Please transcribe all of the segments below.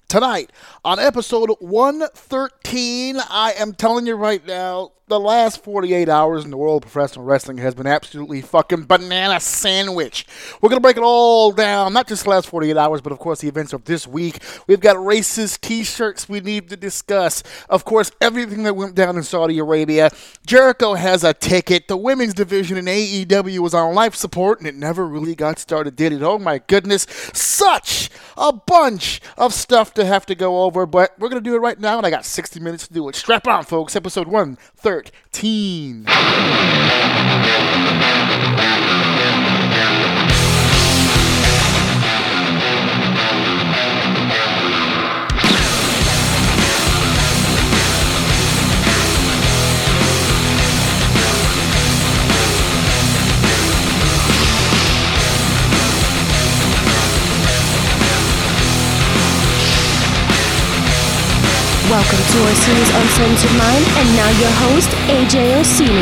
tonight on episode 113. I am telling you right now, the last 48 hours in the world of professional wrestling has been absolutely fucking banana sandwich. We're going to break it all down, not just the last 48 hours, but of course the events of this week. We've got racist t-shirts we need to discuss. Of course, everything that went down in Saudi Arabia. Jericho has a ticket. The women's division in AEW was on life support, and it never really got started, did it? Oh my goodness. Such a bunch of stuff to have to go over, but we're going to do it right now, and I got 60 minutes to do it. Strap on, folks. Episode 113. Welcome to Orsini's Uncensored Mind, and now your host, AJ Orsini.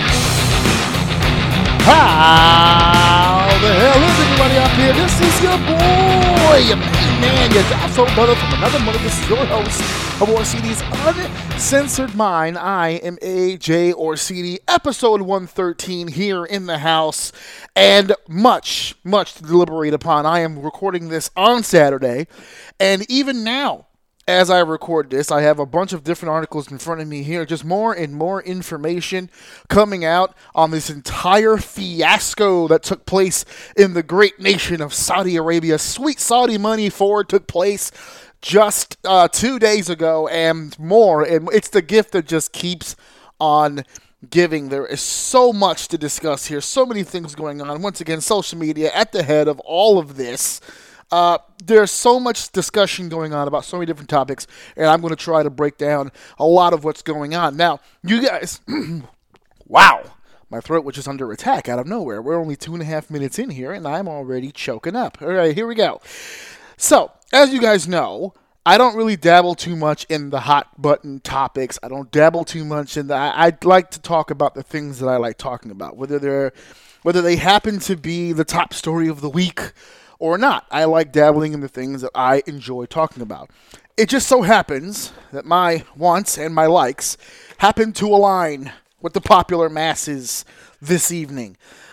How the hell is everybody out there? This is your boy, your main man, your dapper brother from another mother. This is your host of Orsini's Uncensored Mind. I am AJ Orsini, episode 113 here in the house, and much to deliberate upon. I am recording this on Saturday, and even now, as I record this, I have a bunch of different articles in front of me here. Just more and more information coming out on this entire fiasco that took place in the great nation of Saudi Arabia. Sweet Saudi money forward took place just 2 days ago and more. And it's the gift that just keeps on giving. There is so much to discuss here. So many things going on. Once again, social media at the head of all of this. There's so much discussion going on about so many different topics, and I'm going to try to break down a lot of what's going on. Now, you guys, wow, my throat was just under attack out of nowhere. We're only 2.5 minutes in here, and I'm already choking up. All right, here we go. So, as you guys know, I don't really dabble too much in the hot button topics. I don't dabble too much in that. I'd like to talk about the things that I like talking about, whether they happen to be the top story of the week or not. I like dabbling in the things that I enjoy talking about. It just so happens that my wants and my likes happen to align with the popular masses this evening.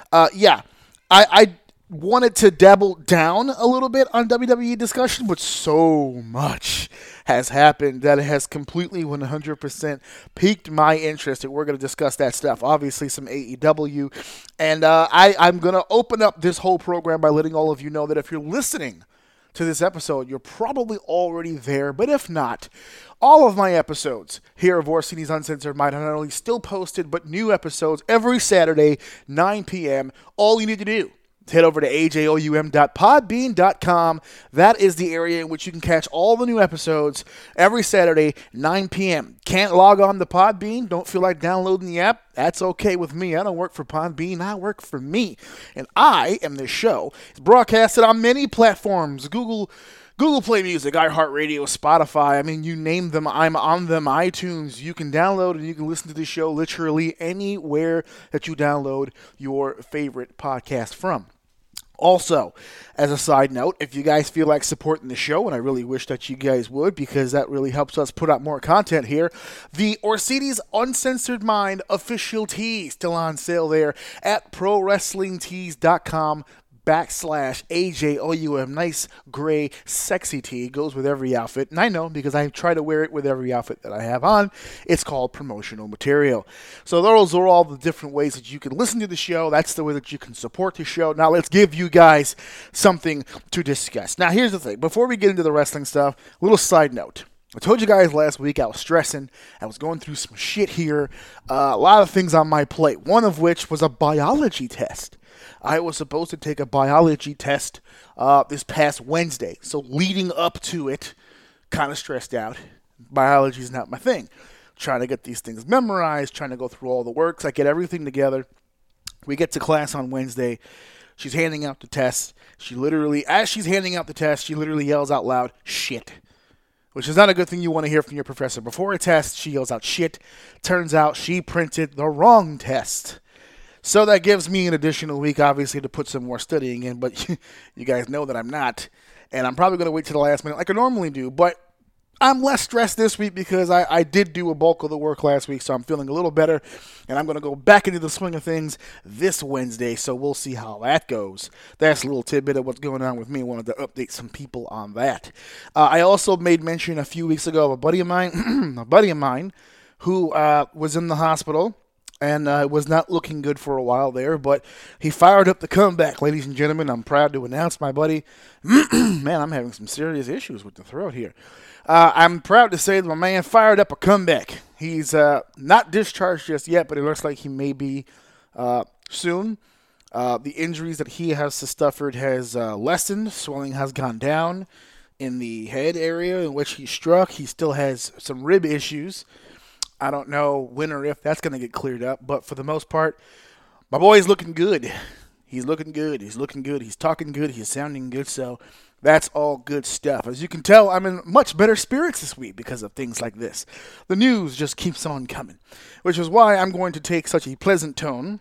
I wanted to dabble down a little bit on WWE discussion, but so much has happened that it has completely 100% piqued my interest, and we're going to discuss that stuff. Obviously, some AEW, and I'm going to open up this whole program by letting all of you know that if you're listening to this episode, you're probably already there, but if not, all of my episodes here of Orsini's Uncensored Mind are not only still posted, but new episodes every Saturday, 9 p.m. All you need to do, head over to ajoum.podbean.com. That is the area in which you can catch all the new episodes every Saturday, 9 p.m. Can't log on to Podbean? Don't feel like downloading the app? That's okay with me. I don't work for Podbean. I work for me. And I am this show. It's broadcasted on many platforms. Google Play Music, iHeartRadio, Spotify. I mean, you name them, I'm on them. iTunes. You can download and you can listen to the show literally anywhere that you download your favorite podcast from. Also, as a side note, if you guys feel like supporting the show, and I really wish that you guys would, because that really helps us put out more content here, the Orsini's Uncensored Mind official tee still on sale there at ProWrestlingTees.com /AJOUM. Nice gray sexy tee. Goes with every outfit. And I know because I try to wear it with every outfit that I have on. It's called promotional material. So those are all the different ways that you can listen to the show. That's the way that you can support the show. Now let's give you guys something to discuss. Now here's the thing. Before we get into the wrestling stuff, a little side note. I told you guys last week I was stressing. I was going through some shit here. A lot of things on my plate. One of which was a biology test. I was supposed to take a biology test this past Wednesday. So leading up to it, kind of stressed out. Biology is not my thing. Trying to get these things memorized, trying to go through all the works. I get everything together. We get to class on Wednesday. She's handing out the test. As she's handing out the test, she literally yells out loud, shit. Which is not a good thing you want to hear from your professor. Before a test, she yells out shit. Turns out she printed the wrong test. So that gives me an additional week, obviously, to put some more studying in, but you guys know that I'm not And I'm probably going to wait till the last minute like I normally do. But I'm less stressed this week because I did do a bulk of the work last week, so I'm feeling a little better. And I'm going to go back into the swing of things this Wednesday, so we'll see how that goes. That's a little tidbit of what's going on with me. I wanted to update some people on that. I also made mention a few weeks ago of a buddy of mine who was in the hospital and was not looking good for a while there, but he fired up the comeback, ladies and gentlemen. I'm proud to announce my buddy. Man, I'm having some serious issues with the throat here. I'm proud to say that my man fired up a comeback. He's not discharged just yet, but it looks like he may be soon. The injuries that he has suffered has lessened. Swelling has gone down in the head area in which he struck. He still has some rib issues. I don't know when or if that's going to get cleared up, but for the most part, my boy's looking good. He's looking good. He's looking good. He's talking good. He's sounding good. So that's all good stuff. As you can tell, I'm in much better spirits this week because of things like this. The news just keeps on coming, which is why I'm going to take such a pleasant tone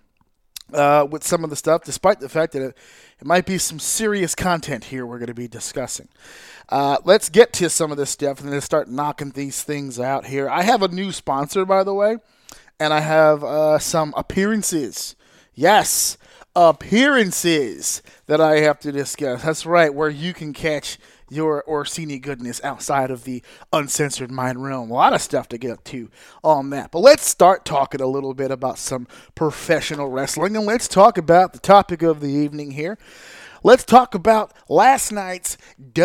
with some of the stuff, despite the fact that it might be some serious content here we're going to be discussing. Let's get to some of this stuff and then start knocking these things out here. I have a new sponsor, by the way, and I have some appearances. Yes, appearances that I have to discuss. That's right, where you can catch your Orsini goodness outside of the Uncensored Mind realm. A lot of stuff to get to on that. But let's start talking a little bit about some professional wrestling, and let's talk about the topic of the evening here. Let's talk about last night's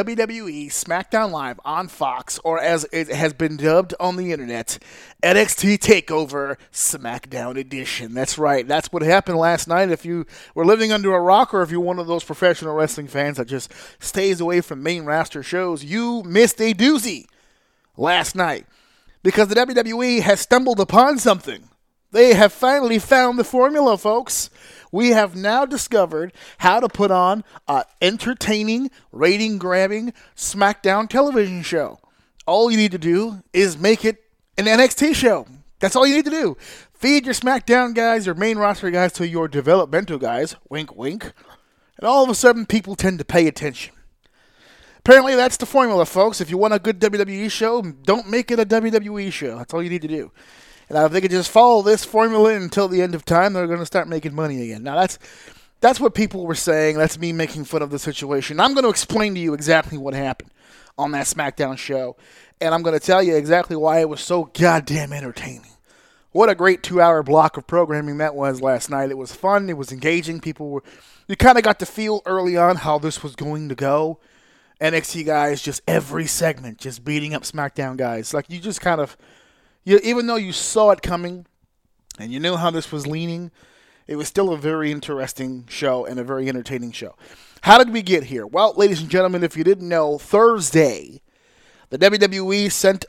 WWE SmackDown Live on Fox, or as it has been dubbed on the internet, NXT TakeOver SmackDown Edition. That's right. That's what happened last night. If you were living under a rock, or if you're one of those professional wrestling fans that just stays away from main roster shows, you missed a doozy last night because the WWE has stumbled upon something. They have finally found the formula, folks. We have now discovered how to put on an entertaining, rating-grabbing SmackDown television show. All you need to do is make it an NXT show. That's all you need to do. Feed your SmackDown guys, your main roster guys, to your developmental guys. Wink, wink. And all of a sudden, people tend to pay attention. Apparently, that's the formula, folks. If you want a good WWE show, don't make it a WWE show. That's all you need to do. And if they could just follow this formula until the end of time, they're going to start making money again. Now, that's what people were saying. That's me making fun of the situation. I'm going to explain to you exactly what happened on that SmackDown show. And I'm going to tell you exactly why it was so goddamn entertaining. What a great 2-hour block of programming that was last night. It was fun. It was engaging. You kind of got to feel early on how this was going to go. NXT guys, just every segment, just beating up SmackDown guys. Like, you just kind of... even though you saw it coming and you knew how this was leaning, it was still a very interesting show and a very entertaining show. How did we get here? Well, ladies and gentlemen, if you didn't know, Thursday, the WWE sent,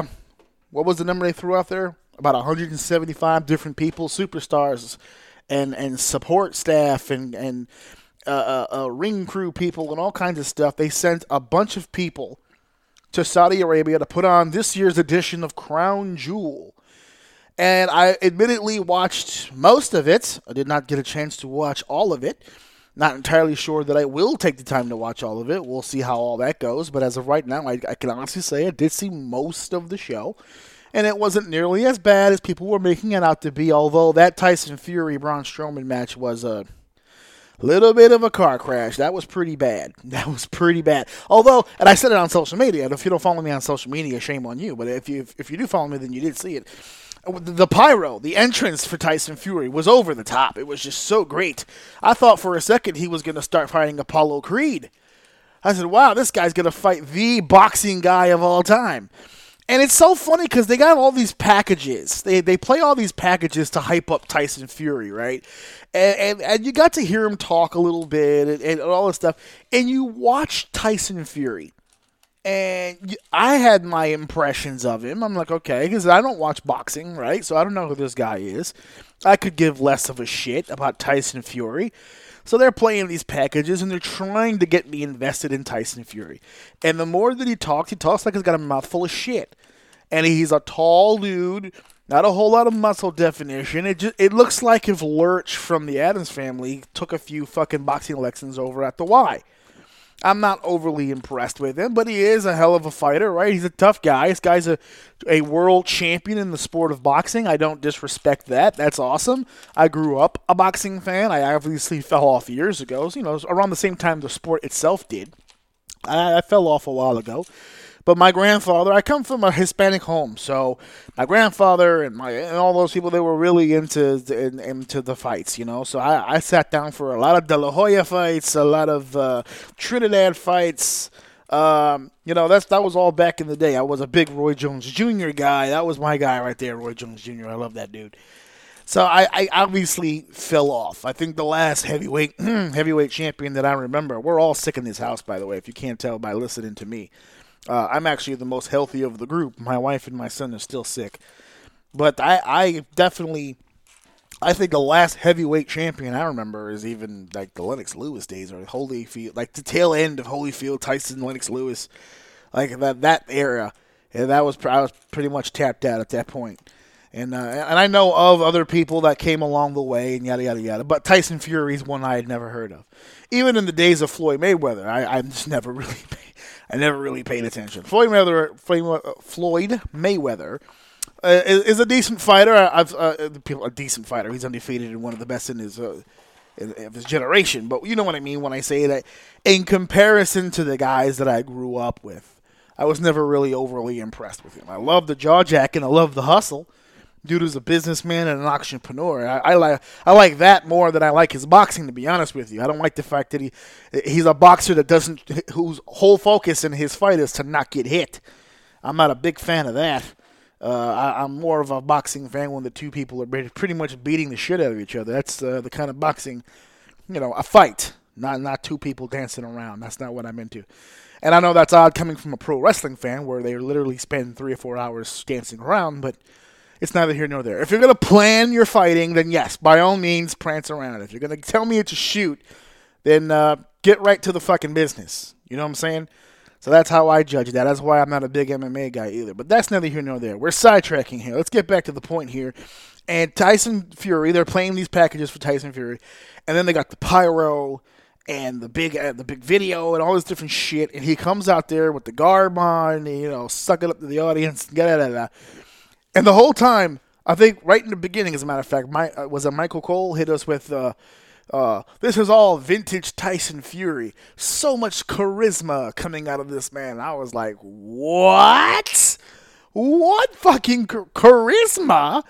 what was the number they threw out there? About 175 different people, superstars and support staff and ring crew people and all kinds of stuff. They sent a bunch of people to Saudi Arabia to put on this year's edition of Crown Jewel. And I admittedly watched most of it. I did not get a chance to watch all of it. Not entirely sure that I will take the time to watch all of it. We'll see how all that goes. But as of right now, I can honestly say I did see most of the show. And it wasn't nearly as bad as people were making it out to be, although that Tyson Fury-Braun Strowman match was a little bit of a car crash. That was pretty bad. Although, and I said it on social media, and if you don't follow me on social media, shame on you. But if you do follow me, then you did see it. The pyro, the entrance for Tyson Fury was over the top. It was just so great. I thought for a second he was going to start fighting Apollo Creed. I said, wow, this guy's going to fight the boxing guy of all time. And it's so funny because they got all these packages. They play all these packages to hype up Tyson Fury, right? And you got to hear him talk a little bit and all this stuff. And you watch Tyson Fury. And I had my impressions of him. I'm like, okay, because I don't watch boxing, right? So I don't know who this guy is. I could give less of a shit about Tyson Fury. So they're playing these packages, and they're trying to get me invested in Tyson Fury. And the more that he talks like he's got a mouthful of shit. And he's a tall dude, not a whole lot of muscle definition. It looks like if Lurch from the Addams Family took a few fucking boxing lessons over at the Y. I'm not overly impressed with him, but he is a hell of a fighter, right? He's a tough guy. This guy's a world champion in the sport of boxing. I don't disrespect that. That's awesome. I grew up a boxing fan. I obviously fell off years ago, around the same time the sport itself did. I fell off a while ago. But my grandfather, I come from a Hispanic home, so my grandfather and all those people, they were really into the fights, So I sat down for a lot of De La Hoya fights, a lot of Trinidad fights. That was all back in the day. I was a big Roy Jones Jr. guy. That was my guy right there, Roy Jones Jr. I love that dude. So I obviously fell off. I think the last heavyweight champion that I remember, we're all sick in this house, by the way, if you can't tell by listening to me. I'm actually the most healthy of the group. My wife and my son are still sick. But I think the last heavyweight champion I remember is even like the Lennox Lewis days or Holyfield, like the tail end of Holyfield, Tyson, Lennox Lewis, like that era. And I was pretty much tapped out at that point. And I know of other people that came along the way and yada, yada, yada. But Tyson Fury is one I had never heard of. Even in the days of Floyd Mayweather, I just never really paid attention. Floyd Mayweather is a decent fighter. A decent fighter. He's undefeated and one of the best in his generation. But you know what I mean when I say that. In comparison to the guys that I grew up with, I was never really overly impressed with him. I love the jaw jacking. I love the hustle. Dude is a businessman and an entrepreneur. I like that more than I like his boxing, to be honest with you. I don't like the fact that he's a boxer whose whole focus in his fight is to not get hit. I'm not a big fan of that. I'm more of a boxing fan when the two people are pretty much beating the shit out of each other. That's the kind of boxing, a fight, not two people dancing around. That's not what I'm into. And I know that's odd coming from a pro wrestling fan where they literally spend 3 or 4 hours dancing around, but it's neither here nor there. If you're going to plan your fighting, then yes, by all means, prance around. If you're going to tell me it's a shoot, then get right to the fucking business. You know what I'm saying? So that's how I judge that. That's why I'm not a big MMA guy either. But that's neither here nor there. We're sidetracking here. Let's get back to the point here. And Tyson Fury, they're playing these packages for Tyson Fury. And then they got the pyro and the big video and all this different shit. And he comes out there with the garb on, sucking up to the audience. And the whole time, I think right in the beginning, as a matter of fact, Michael Cole hit us with, this is all vintage Tyson Fury. So much charisma coming out of this man. I was like, what? What fucking charisma?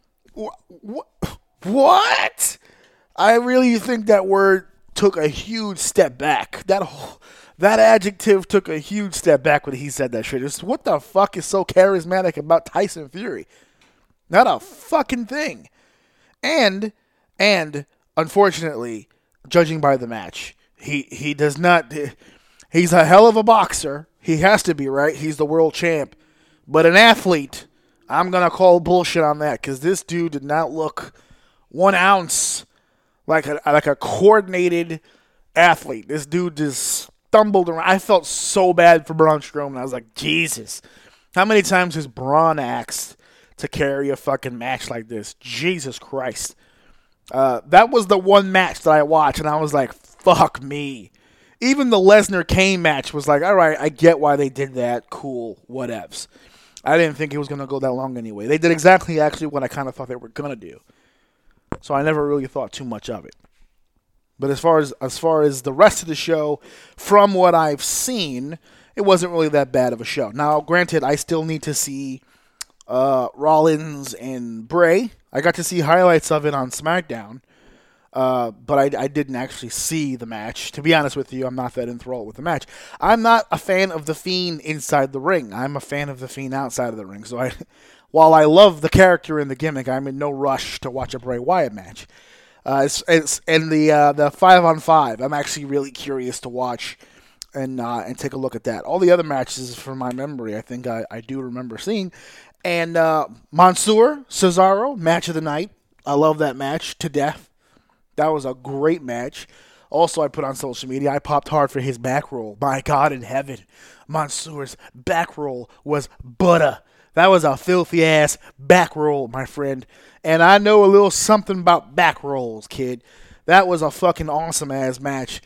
What? I really think that word took a huge step back. That adjective took a huge step back when he said that shit. It's, what the fuck is so charismatic about Tyson Fury? Not a fucking thing. And unfortunately, judging by the match, he does not. He's a hell of a boxer. He has to be, right? He's the world champ. But an athlete, I'm gonna call bullshit on that because this dude did not look 1 ounce like a coordinated athlete. This dude just stumbled around. I felt so bad for Braun Strowman. I was like, Jesus. How many times has Braun asked to carry a fucking match like this? Jesus Christ. That was the one match that I watched, and I was like, fuck me. Even the Lesnar-Kane match was like, all right, I get why they did that. Cool, whatevs. I didn't think it was going to go that long anyway. They did exactly actually what I kind of thought they were going to do. So I never really thought too much of it. But as far as the rest of the show, from what I've seen, it wasn't really that bad of a show. Now, granted, I still need to see Rollins and Bray. I got to see highlights of it on SmackDown, but I didn't actually see the match. To be honest with you, I'm not that enthralled with the match. I'm not a fan of The Fiend inside the ring. I'm a fan of The Fiend outside of the ring. So while I love the character and the gimmick, I'm in no rush to watch a Bray Wyatt match. It's and the 5-on-5. I'm actually really curious to watch and take a look at that. All the other matches, from my memory, I think I do remember seeing. And Mansoor, Cesaro, match of the night. I love that match to death. That was a great match. Also, I put on social media, I popped hard for his back roll. My God in heaven. Mansoor's back roll was butter. That was a filthy-ass back roll, my friend. And I know a little something about back rolls, kid. That was a fucking awesome-ass match.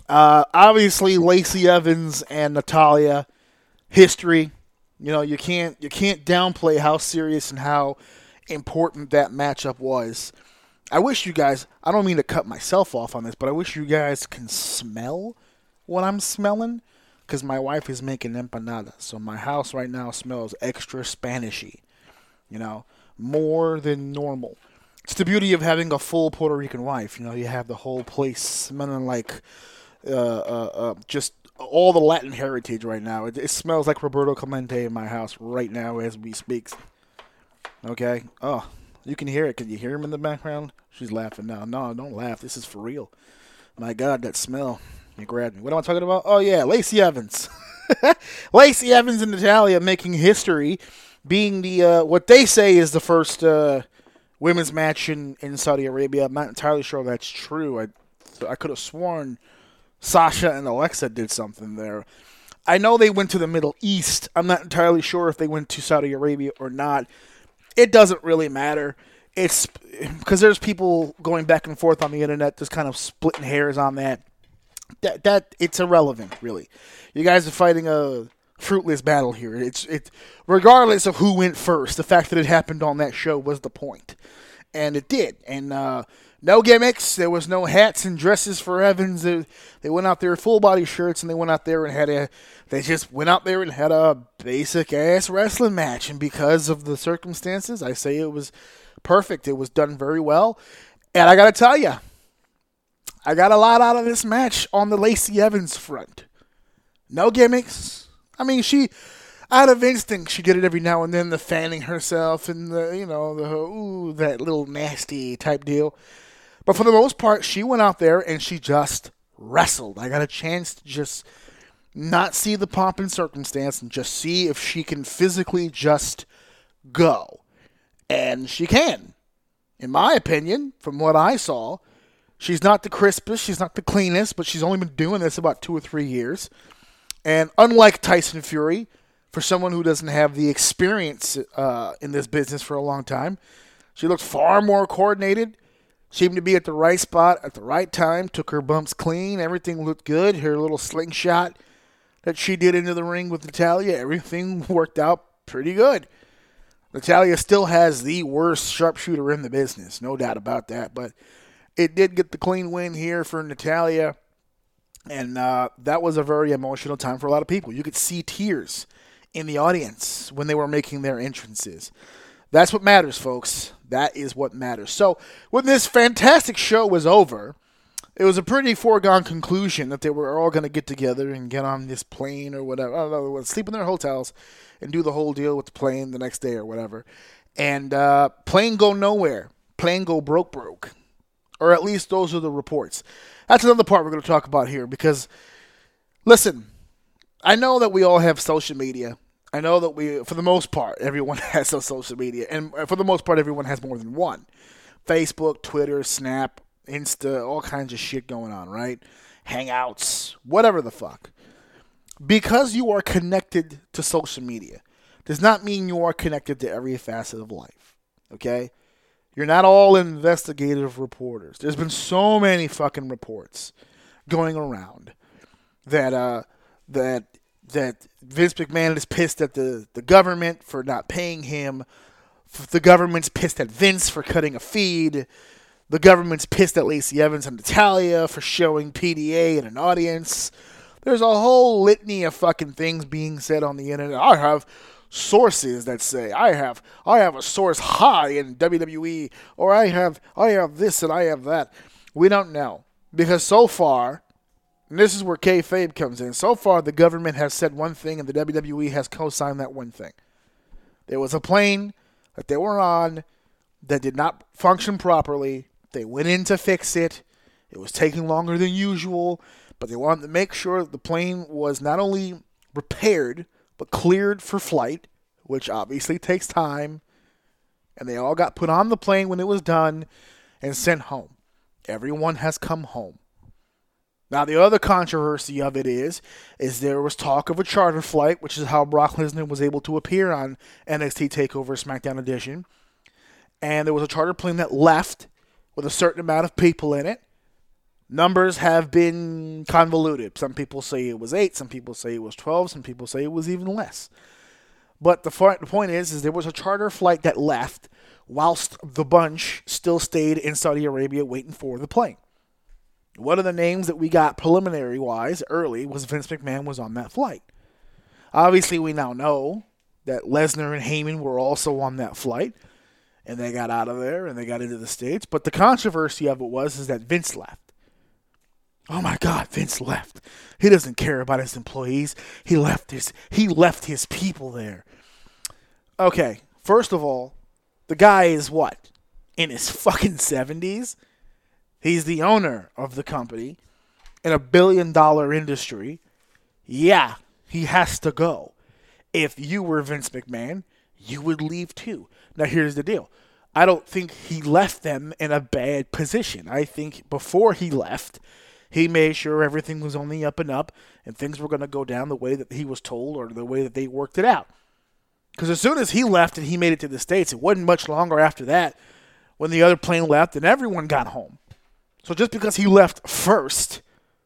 Obviously, Lacey Evans and Natalya, history. You can't downplay how serious and how important that matchup was. I wish you guys, I don't mean to cut myself off on this, but I wish you guys can smell what I'm smelling, because my wife is making empanada. So my house right now smells extra Spanishy, more than normal. It's the beauty of having a full Puerto Rican wife. You have the whole place smelling like just all the Latin heritage right now. It smells like Roberto Clemente in my house right now as we speak. Okay? Oh, you can hear it. Can you hear him in the background? She's laughing now. No, don't laugh. This is for real. My God, that smell. You grabbed me. What am I talking about? Oh, yeah, Lacey Evans. Lacey Evans and Natalya making history, being the what they say is the first women's match in Saudi Arabia. I'm not entirely sure that's true. I could have sworn Sasha and Alexa did something there. I know they went to the Middle East. I'm not entirely sure if they went to Saudi Arabia or not. It doesn't really matter. It's because there's people going back and forth on the internet just kind of splitting hairs on that. That it's irrelevant, really. You guys are fighting a fruitless battle here. It's regardless of who went first. The fact that it happened on that show was the point, and it did. And no gimmicks. There was no hats and dresses for Evans. They went out there full body shirts, and they went out there and had a basic ass wrestling match. And because of the circumstances, I say it was perfect. It was done very well. And I got to tell you, I got a lot out of this match on the Lacey Evans front. No gimmicks. I mean, out of instinct, she did it every now and then, the fanning herself and that little nasty type deal. But for the most part, she went out there and she just wrestled. I got a chance to just not see the pomp and circumstance and just see if she can physically just go. And she can. In my opinion, from what I saw, she's not the crispest, she's not the cleanest, but she's only been doing this about 2 or 3 years. And unlike Tyson Fury, for someone who doesn't have the experience in this business for a long time, she looked far more coordinated, seemed to be at the right spot at the right time, took her bumps clean, everything looked good. Her little slingshot that she did into the ring with Natalya, everything worked out pretty good. Natalya still has the worst sharpshooter in the business, no doubt about that, but it did get the clean win here for Natalya, and that was a very emotional time for a lot of people. You could see tears in the audience when they were making their entrances. That's what matters, folks. That is what matters. So when this fantastic show was over, it was a pretty foregone conclusion that they were all going to get together and get on this plane or whatever. I don't know, sleep in their hotels and do the whole deal with the plane the next day or whatever. And plane go nowhere. Plane go broke. Or at least those are the reports. That's another part we're going to talk about here because, listen, I know that we all have social media. I know that for the most part, everyone has a social media. And for the most part, everyone has more than one. Facebook, Twitter, Snap, Insta, all kinds of shit going on, right? Hangouts, whatever the fuck. Because you are connected to social media does not mean you are connected to every facet of life, okay? You're not all investigative reporters. There's been so many fucking reports going around that Vince McMahon is pissed at the government for not paying him. The government's pissed at Vince for cutting a feed. The government's pissed at Lacey Evans and Natalya for showing PDA in an audience. There's a whole litany of fucking things being said on the internet. I have sources that say I have a source high in WWE, or I have this and I have that. We don't know because so far, and this is where kayfabe comes in. So far, the government has said one thing, and the WWE has co-signed that one thing. There was a plane that they were on that did not function properly. They went in to fix it. It was taking longer than usual, but they wanted to make sure that the plane was not only repaired but cleared for flight, which obviously takes time. And they all got put on the plane when it was done and sent home. Everyone has come home. Now, the other controversy of it is there was talk of a charter flight, which is how Brock Lesnar was able to appear on NXT TakeOver SmackDown Edition. And there was a charter plane that left with a certain amount of people in it. Numbers have been convoluted. Some people say it was 8, some people say it was 12, some people say it was even less. But the point is there was a charter flight that left whilst the bunch still stayed in Saudi Arabia waiting for the plane. One of the names that we got preliminary-wise early was Vince McMahon was on that flight. Obviously, we now know that Lesnar and Heyman were also on that flight, and they got out of there and they got into the States. But the controversy of it is that Vince left. Oh my God, Vince left. He doesn't care about his employees. He left his people there. Okay, first of all, the guy is what? In his fucking 70s? He's the owner of the company in a $1 billion industry. Yeah, he has to go. If you were Vince McMahon, you would leave too. Now here's the deal. I don't think he left them in a bad position. I think before he left, he made sure everything was on the up and up and things were going to go down the way that he was told or the way that they worked it out. Because as soon as he left and he made it to the States, it wasn't much longer after that when the other plane left and everyone got home. So just because he left first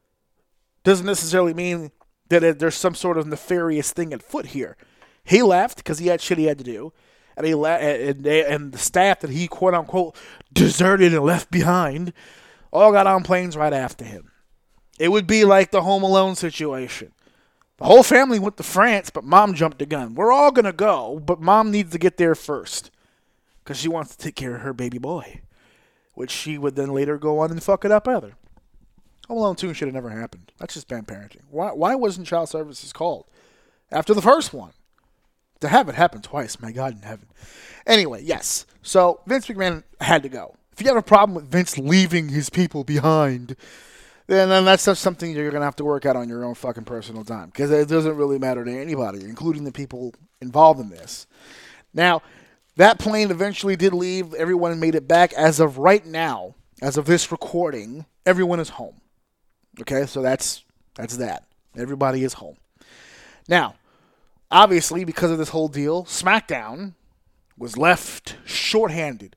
doesn't necessarily mean that there's some sort of nefarious thing at foot here. He left because he had shit he had to do, and and the staff that he quote unquote deserted and left behind all got on planes right after him. It would be like the Home Alone situation. The whole family went to France, but mom jumped the gun. We're all gonna go, but mom needs to get there first because she wants to take care of her baby boy, which she would then later go on and fuck it up either. Home Alone 2 should have never happened. That's just bad parenting. Why wasn't child services called after the first one? To have it happen twice, my God in heaven. Anyway, yes. So Vince McMahon had to go. If you have a problem with Vince leaving his people behind, then that's just something you're going to have to work out on your own fucking personal time. Because it doesn't really matter to anybody, including the people involved in this. Now, that plane eventually did leave. Everyone made it back. As of right now, as of this recording, everyone is home. Okay, so that's that. Everybody is home. Now, obviously, because of this whole deal, SmackDown was left shorthanded.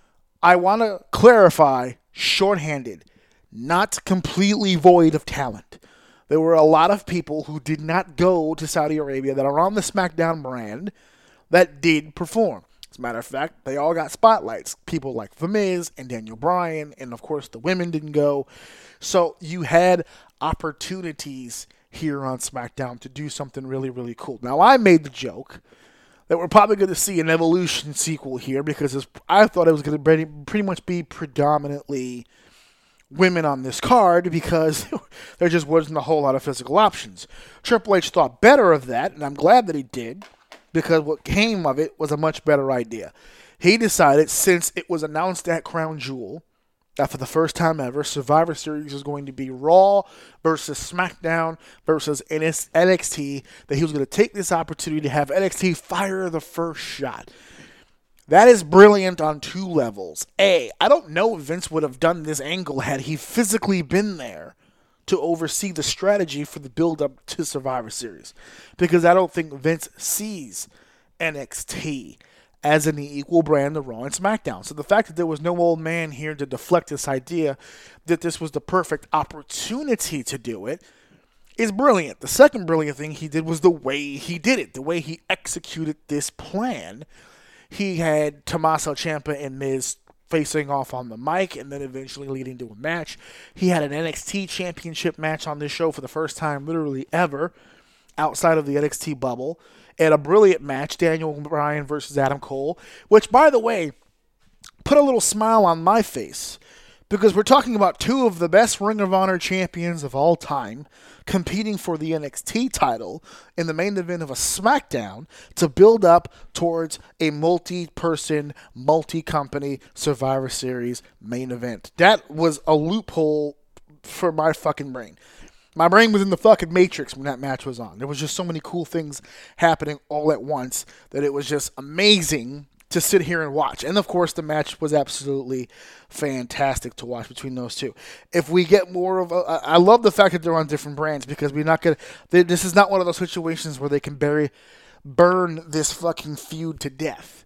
I want to clarify, shorthanded, not completely void of talent. There were a lot of people who did not go to Saudi Arabia that are on the SmackDown brand that did perform. As a matter of fact, they all got spotlights. People like The Miz and Daniel Bryan, and of course the women didn't go. So you had opportunities here on SmackDown to do something really, really cool. Now, I made the joke that we're probably going to see an Evolution sequel here because I thought it was going to pretty much be predominantly women on this card because there just wasn't a whole lot of physical options. Triple H thought better of that, and I'm glad that he did because what came of it was a much better idea. He decided, since it was announced at Crown Jewel, that for the first time ever, Survivor Series is going to be Raw versus SmackDown versus NXT, that he was going to take this opportunity to have NXT fire the first shot. That is brilliant on two levels. I don't know if Vince would have done this angle had he physically been there to oversee the strategy for the build-up to Survivor Series, because I don't think Vince sees NXT as an equal brand of Raw and SmackDown. So the fact that there was no old man here to deflect this idea that this was the perfect opportunity to do it is brilliant. The second brilliant thing he did was the way he did it, the way he executed this plan. He had Tommaso Ciampa and Miz facing off on the mic and then eventually leading to a match. He had an NXT championship match on this show for the first time literally ever outside of the NXT bubble. And a brilliant match, Daniel Bryan versus Adam Cole, which, by the way, put a little smile on my face because we're talking about two of the best Ring of Honor champions of all time competing for the NXT title in the main event of a SmackDown to build up towards a multi-person, multi-company Survivor Series main event. That was a loophole for my fucking brain. My brain was in the fucking Matrix when that match was on. There was just so many cool things happening all at once that it was just amazing to sit here and watch. And, of course, the match was absolutely fantastic to watch between those two. If we get more of I love the fact that they're on different brands because we're not going to... This is not one of those situations where they can burn this fucking feud to death.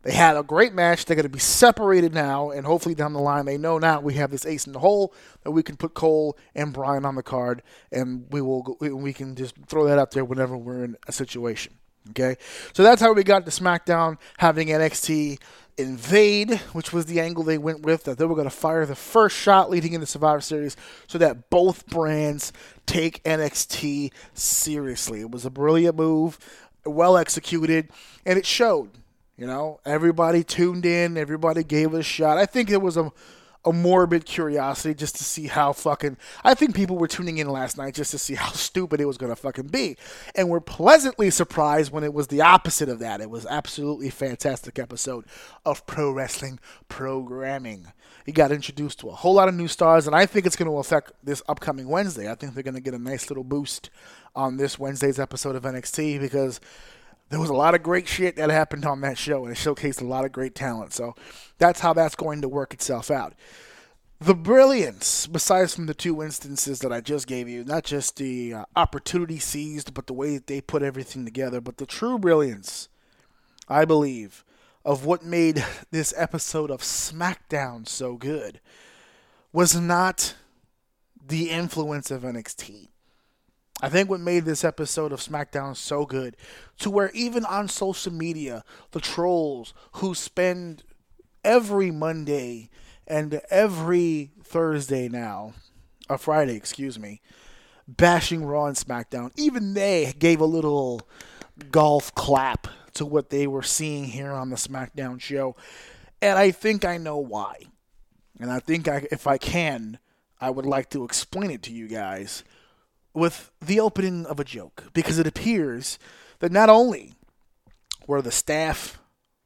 They had a great match. They're going to be separated now, and hopefully down the line, they know now we have this ace in the hole that we can put Cole and Bryan on the card, and we can just throw that out there whenever we're in a situation. Okay, so that's how we got to SmackDown, having NXT invade, which was the angle they went with, that they were going to fire the first shot leading into Survivor Series so that both brands take NXT seriously. It was a brilliant move, well executed, and it showed. You know, everybody tuned in, everybody gave it a shot. I think it was a morbid curiosity just to see how fucking... I think people were tuning in last night just to see how stupid it was going to fucking be. And were pleasantly surprised when it was the opposite of that. It was absolutely fantastic episode of pro wrestling programming. You got introduced to a whole lot of new stars, and I think it's going to affect this upcoming Wednesday. I think they're going to get a nice little boost on this Wednesday's episode of NXT because... there was a lot of great shit that happened on that show, and it showcased a lot of great talent. So that's how that's going to work itself out. The brilliance, besides from the two instances that I just gave you, not just the opportunity seized, but the way that they put everything together, but the true brilliance, I believe, of what made this episode of SmackDown so good was not the influence of NXT. I think what made this episode of SmackDown so good, to where even on social media, the trolls who spend every Monday and every Thursday now, Friday, bashing Raw and SmackDown, even they gave a little golf clap to what they were seeing here on the SmackDown show. And I think I know why. And I think if I can, I would like to explain it to you guys with the opening of a joke, because it appears that not only were the staff,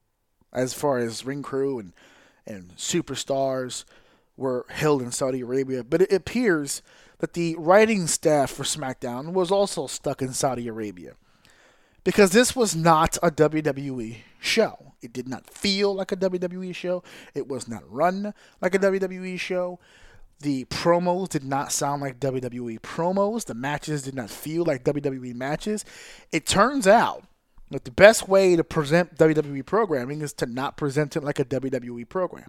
as far as ring crew and superstars, were held in Saudi Arabia, but it appears that the writing staff for SmackDown was also stuck in Saudi Arabia, because this was not a WWE show. It did not feel like a WWE show. It was not run like a WWE show. The promos did not sound like WWE promos. The matches did not feel like WWE matches. It turns out that the best way to present WWE programming is to not present it like a WWE program.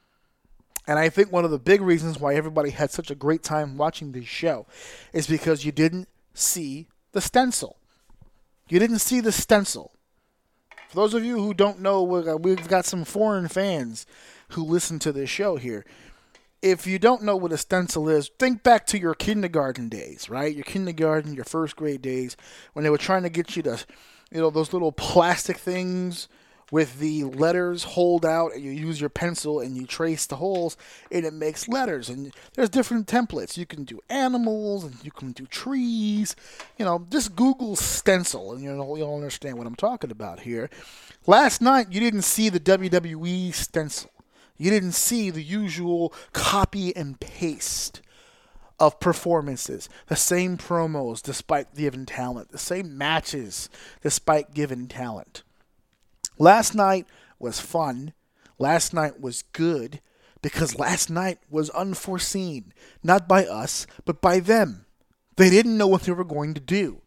And I think one of the big reasons why everybody had such a great time watching this show is because you didn't see the stencil. You didn't see the stencil. For those of you who don't know, we've got some foreign fans who listen to this show here. If you don't know what a stencil is, think back to your kindergarten days, right? Your kindergarten, your first grade days, when they were trying to get you to, those little plastic things with the letters hold out, and you use your pencil and you trace the holes, and it makes letters. And there's different templates. You can do animals, and you can do trees. Just Google stencil, and you'll understand what I'm talking about here. Last night, you didn't see the WWE stencil. You didn't see the usual copy and paste of performances. The same promos despite given talent. The same matches despite given talent. Last night was fun. Last night was good because last night was unforeseen. Not by us, but by them. They didn't know what they were going to do.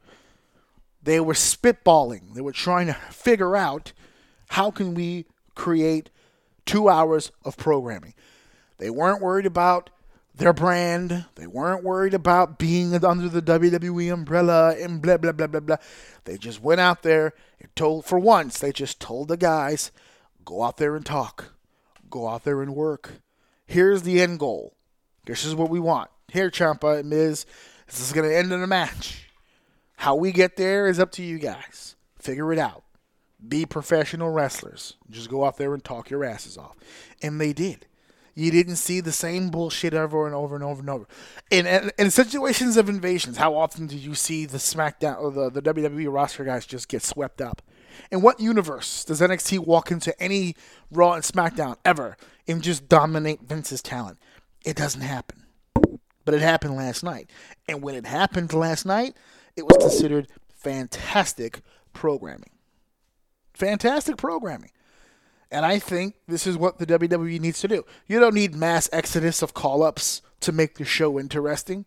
They were spitballing. They were trying to figure out how can we create 2 hours of programming. They weren't worried about their brand. They weren't worried about being under the WWE umbrella and blah, blah, blah, blah, blah. They just went out there and for once, they just told the guys, go out there and talk. Go out there and work. Here's the end goal. This is what we want. Here, Ciampa and Miz, this is going to end in a match. How we get there is up to you guys. Figure it out. Be professional wrestlers. Just go out there and talk your asses off. And they did. You didn't see the same bullshit over and over and over and over. In situations of invasions, how often do you see the SmackDown or the WWE roster guys just get swept up? In what universe does NXT walk into any Raw and SmackDown ever and just dominate Vince's talent? It doesn't happen. But it happened last night. And when it happened last night, it was considered fantastic programming. Fantastic programming. And I think this is what the WWE needs to do. You don't need mass exodus of call-ups to make the show interesting.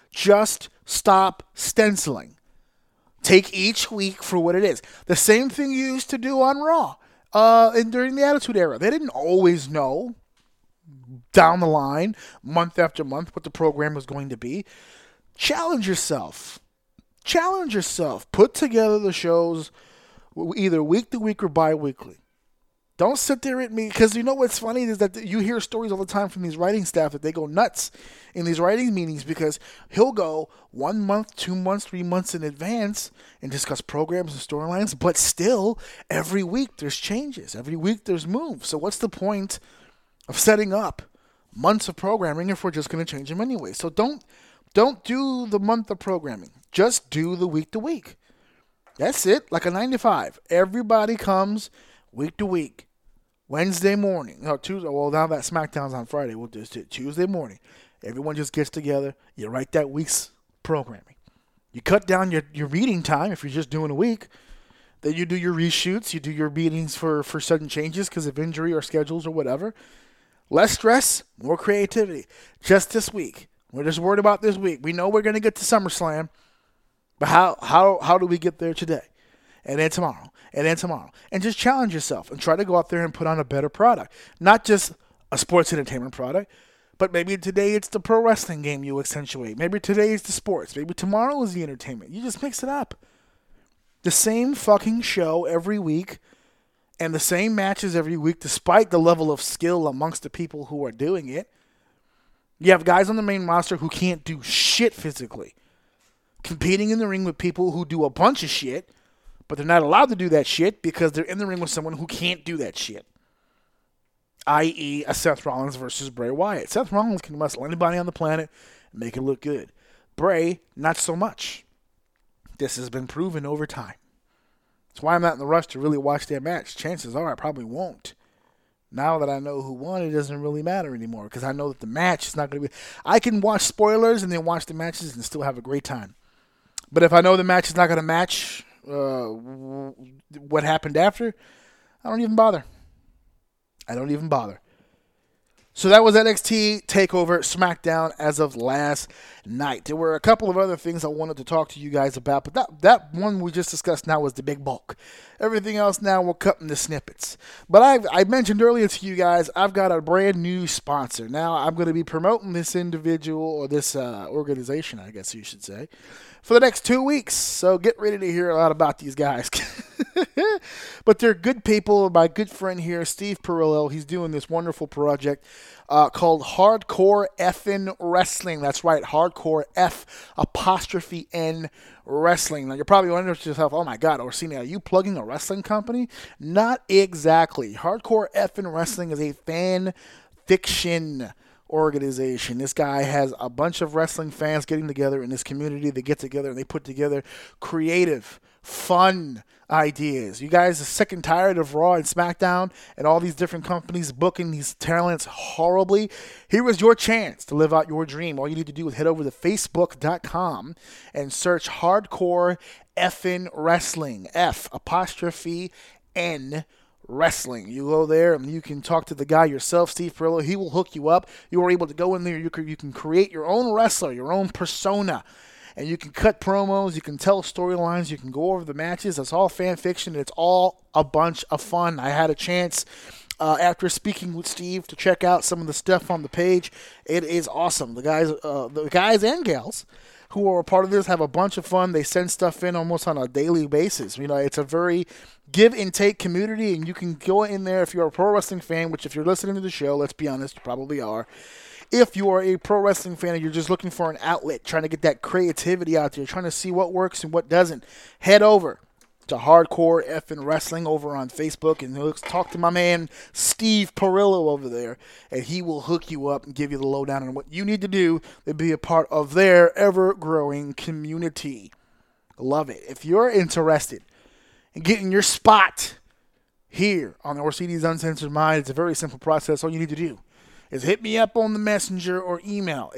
Just stop stenciling. Take each week for what it is. The same thing you used to do on Raw. And during the Attitude Era, they didn't always know down the line, month after month, what the program was going to be. Challenge yourself. Challenge yourself. Put together the shows either week to week or bi-weekly. Don't sit there at me, because you know what's funny is that you hear stories all the time from these writing staff that they go nuts in these writing meetings because he'll go 1 month, 2 months, 3 months in advance and discuss programs and storylines, but still, every week there's changes. Every week there's moves. So what's the point of setting up months of programming if we're just going to change them anyway? So don't do the month of programming. Just do the week to week. That's it, like a 9 to 5. Everybody comes week to week. Wednesday morning, no, Tuesday. Well, now that SmackDown's on Friday, we'll just do it Tuesday morning. Everyone just gets together. You write that week's programming. You cut down your reading time if you're just doing a week. Then you do your reshoots. You do your meetings for sudden changes because of injury or schedules or whatever. Less stress, more creativity. Just this week. We're just worried about this week. We know we're going to get to SummerSlam, but how do we get there today? And then tomorrow. And then tomorrow. And just challenge yourself and try to go out there and put on a better product. Not just a sports entertainment product, but maybe today it's the pro wrestling game you accentuate. Maybe today is the sports. Maybe tomorrow is the entertainment. You just mix it up. The same fucking show every week and the same matches every week, despite the level of skill amongst the people who are doing it. You have guys on the main roster who can't do shit physically, competing in the ring with people who do a bunch of shit, but they're not allowed to do that shit because they're in the ring with someone who can't do that shit. I.e. a Seth Rollins versus Bray Wyatt. Seth Rollins can wrestle anybody on the planet and make it look good. Bray, not so much. This has been proven over time. That's why I'm not in the rush to really watch their match. Chances are I probably won't. Now that I know who won, it doesn't really matter anymore because I know that the match is not going to be... I can watch spoilers and then watch the matches and still have a great time. But if I know the match is not going to match what happened after, I don't even bother. So that was NXT TakeOver SmackDown as of last night. There were a couple of other things I wanted to talk to you guys about, but that one we just discussed now was the big bulk. Everything else now we'll cut into snippets. But I mentioned earlier to you guys, I've got a brand new sponsor. Now I'm going to be promoting this individual or this organization, I guess you should say, for the next 2 weeks. So get ready to hear a lot about these guys. But they're good people. My good friend here, Steve Perillo, he's doing this wonderful project called Hardcore Effin' Wrestling. That's right, Hardcore F''N Wrestling. Now, you're probably wondering to yourself, oh my God, Orsini, are you plugging a wrestling company? Not exactly. Hardcore Effin' Wrestling is a fan fiction organization. This guy has a bunch of wrestling fans getting together in this community. They get together and they put together creative, fun ideas. You guys are sick and tired of Raw and SmackDown and all these different companies booking these talents horribly? Here is your chance to live out your dream. All you need to do is head over to facebook.com and search Hardcore Effin' Wrestling. F''N Wrestling. You go there and you can talk to the guy yourself, Steve Perillo. He will hook you up. You are able to go in there. You can create your own wrestler, your own persona. And you can cut promos, you can tell storylines, you can go over the matches. It's all fan fiction. It's all a bunch of fun. I had a chance after speaking with Steve to check out some of the stuff on the page. It is awesome. The guys and gals who are a part of this have a bunch of fun. They send stuff in almost on a daily basis. You know, it's a very give and take community, and you can go in there if you're a pro wrestling fan, which if you're listening to the show, let's be honest, you probably are. If you are a pro wrestling fan and you're just looking for an outlet, trying to get that creativity out there, trying to see what works and what doesn't, head over to Hardcore Effin' Wrestling over on Facebook and let's talk to my man Steve Perillo over there, and he will hook you up and give you the lowdown on what you need to do to be a part of their ever-growing community. Love it. If you're interested in getting your spot here on the Orsini's Uncensored Mind, it's a very simple process. All you need to do is hit me up on the messenger or email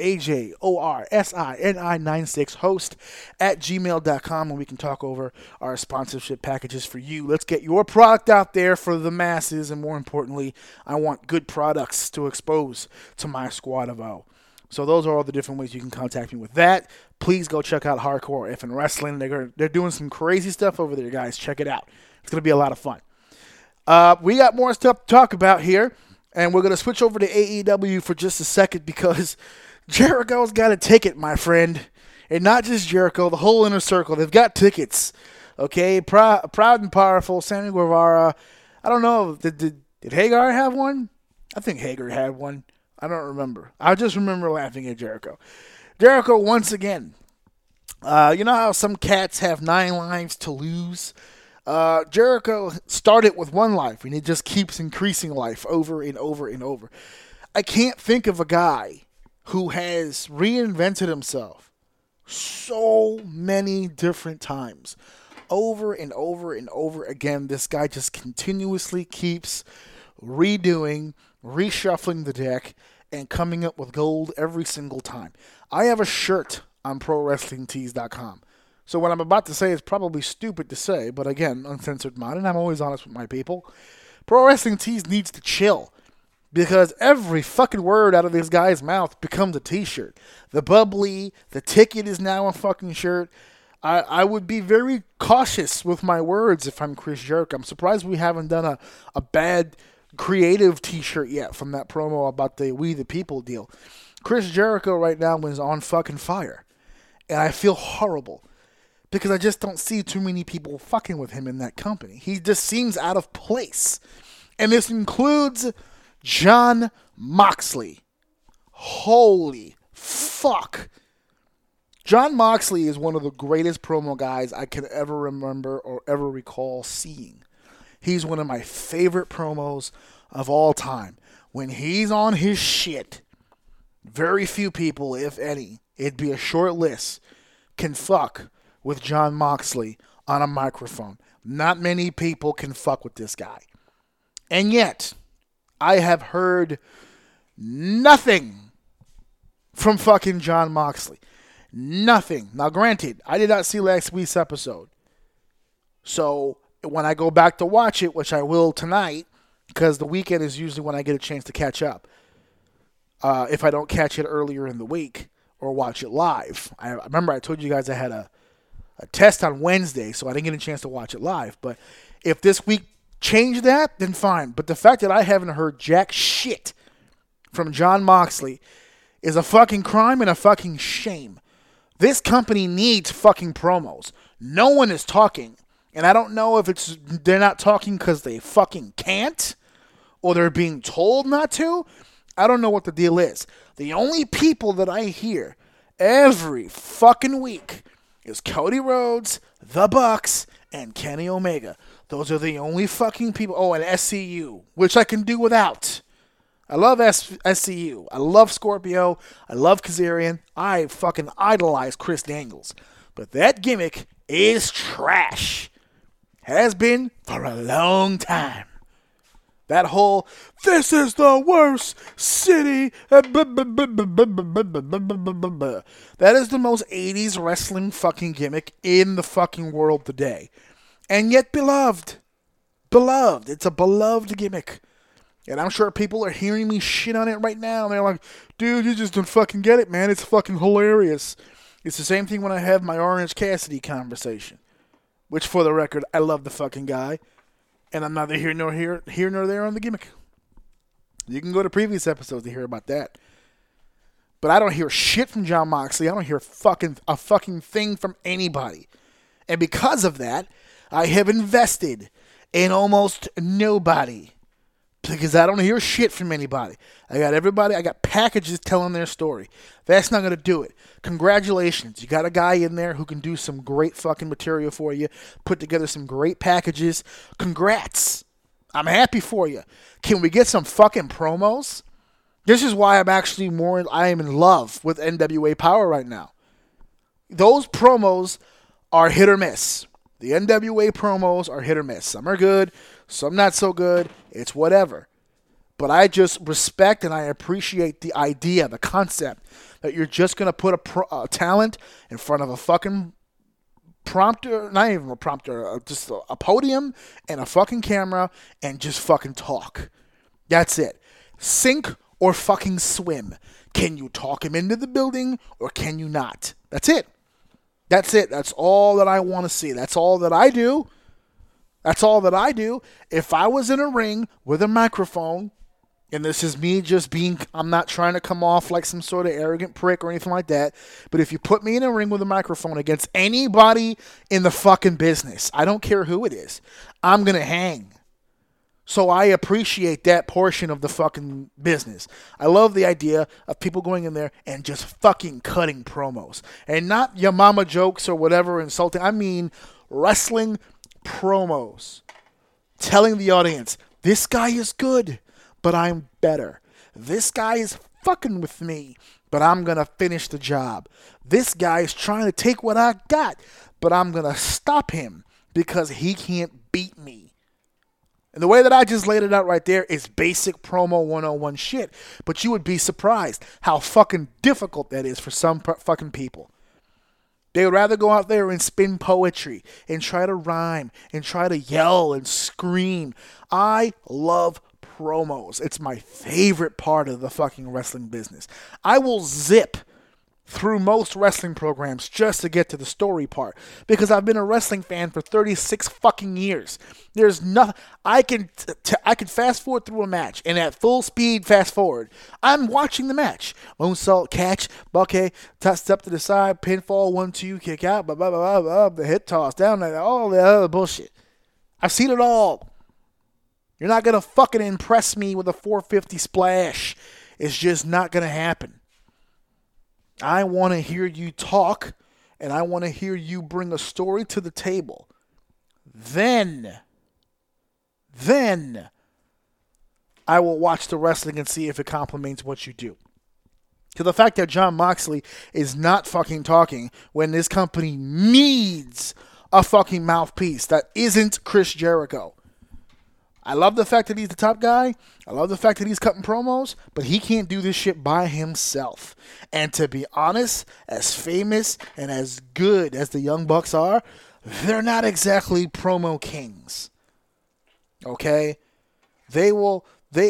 AJORSINI96host@gmail.com and we can talk over our sponsorship packages for you. Let's get your product out there for the masses, and more importantly, I want good products to expose to my squad of O. So those are all the different ways you can contact me with that. Please go check out Hardcore Effin' Wrestling. They're doing some crazy stuff over there, guys. Check it out. It's going to be a lot of fun. We got more stuff to talk about here, and we're going to switch over to AEW for just a second because Jericho's got a ticket, my friend. And not just Jericho, the whole Inner Circle. They've got tickets. Okay? Proud and Powerful, Sammy Guevara. I don't know. Did Hagar have one? I think Hagar had one. I don't remember. I just remember laughing at Jericho. Jericho, once again. You know how some cats have 9 lives to lose? Jericho started with 1 life, and he just keeps increasing life over and over and over. I can't think of a guy who has reinvented himself so many different times. Over and over and over again, this guy just continuously keeps redoing, reshuffling the deck, and coming up with gold every single time. I have a shirt on ProWrestlingTees.com. So what I'm about to say is probably stupid to say, but again, uncensored mind, and I'm always honest with my people. Pro Wrestling Tees needs to chill, because every fucking word out of this guy's mouth becomes a t-shirt. The bubbly, the ticket is now a fucking shirt. I would be very cautious with my words if I'm Chris Jericho. I'm surprised we haven't done a bad creative t-shirt yet from that promo about the We the People deal. Chris Jericho right now is on fucking fire. And I feel horrible, because I just don't see too many people fucking with him in that company. He just seems out of place. And this includes Jon Moxley. Holy fuck. Jon Moxley is one of the greatest promo guys I can ever remember or ever recall seeing. He's one of my favorite promos of all time. When he's on his shit, very few people, if any, it'd be a short list, can fuck with Jon Moxley on a microphone. Not many people can fuck with this guy. And yet, I have heard nothing from fucking Jon Moxley. Nothing. Now, granted, I did not see last week's episode. So, when I go back to watch it, which I will tonight, because the weekend is usually when I get a chance to catch up, if I don't catch it earlier in the week or watch it live. I remember I told you guys I had a test on Wednesday, so I didn't get a chance to watch it live. But if this week changed that, then fine. But the fact that I haven't heard jack shit from Jon Moxley is a fucking crime and a fucking shame. This company needs fucking promos. No one is talking. And I don't know if they're not talking because they fucking can't, or they're being told not to. I don't know what the deal is. The only people that I hear every fucking week is Cody Rhodes, The Bucks, and Kenny Omega. Those are the only fucking people. Oh, and SCU, which I can do without. I love SCU. I love Scorpio. I love Kazarian. I fucking idolize Chris Daniels. But that gimmick is trash. Has been for a long time. That whole, this is the worst city. That is the most 80s wrestling fucking gimmick in the fucking world today. And yet beloved. Beloved. It's a beloved gimmick. And I'm sure people are hearing me shit on it right now. And they're like, dude, you just don't fucking get it, man. It's fucking hilarious. It's the same thing when I have my Orange Cassidy conversation. Which, for the record, I love the fucking guy. And I'm neither here nor there on the gimmick. You can go to previous episodes to hear about that. But I don't hear shit from Jon Moxley. I don't hear a fucking thing from anybody. And because of that, I have invested in almost nobody. Because I don't hear shit from anybody. I got packages telling their story. That's not going to do it. Congratulations. You got a guy in there who can do some great fucking material for you. Put together some great packages. Congrats. I'm happy for you. Can we get some fucking promos? This is why I am in love with NWA Power right now. Those promos are hit or miss. The NWA promos are hit or miss. Some are good, some not so good. It's whatever. But I just respect and I appreciate the idea, the concept, that you're just going to put a talent in front of a fucking prompter, not even a prompter, just a podium and a fucking camera and just fucking talk. That's it. Sink or fucking swim. Can you talk him into the building or can you not? That's it. That's it. That's all that I want to see. That's all that I do. That's all that I do. If I was in a ring with a microphone, and this is me just being, I'm not trying to come off like some sort of arrogant prick or anything like that, but if you put me in a ring with a microphone against anybody in the fucking business, I don't care who it is, I'm going to hang. So I appreciate that portion of the fucking business. I love the idea of people going in there and just fucking cutting promos. And not your mama jokes or whatever insulting. I mean wrestling promos. Telling the audience, this guy is good, but I'm better. This guy is fucking with me, but I'm going to finish the job. This guy is trying to take what I got, but I'm going to stop him because he can't beat me. And the way that I just laid it out right there is basic promo 101 shit. But you would be surprised how fucking difficult that is for some fucking people. They would rather go out there and spin poetry and try to rhyme and try to yell and scream. I love promos. It's my favorite part of the fucking wrestling business. I will zip through most wrestling programs just to get to the story part because I've been a wrestling fan for 36 fucking years. There's nothing I can fast forward through a match and at full speed fast forward. I'm watching the match. Moonsault, catch, bucket, step to the side, pinfall, 1-2, kick out, blah blah blah blah, the hit toss down, all the other bullshit. I've seen it all. You're not gonna fucking impress me with a 450 splash. It's just not gonna happen. I want to hear you talk, and I want to hear you bring a story to the table. Then I will watch the wrestling and see if it complements what you do. To the fact that Jon Moxley is not fucking talking when this company needs a fucking mouthpiece that isn't Chris Jericho. I love the fact that he's the top guy. I love the fact that he's cutting promos, but he can't do this shit by himself. And to be honest, as famous and as good as the Young Bucks are, they're not exactly promo kings. Okay? They're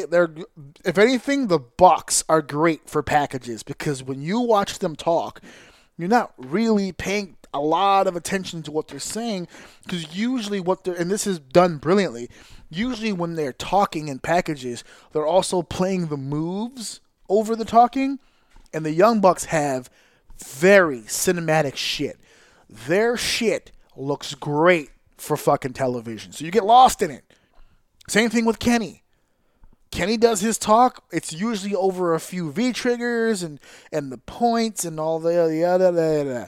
if anything, the Bucks are great for packages because when you watch them talk, you're not really paying a lot of attention to what they're saying because usually and this is done brilliantly, usually when they're talking in packages, they're also playing the moves over the talking, and the Young Bucks have very cinematic shit. Their shit looks great for fucking television, so you get lost in it. Same thing with Kenny. Kenny does his talk. It's usually over a few V-triggers and the points and all the other.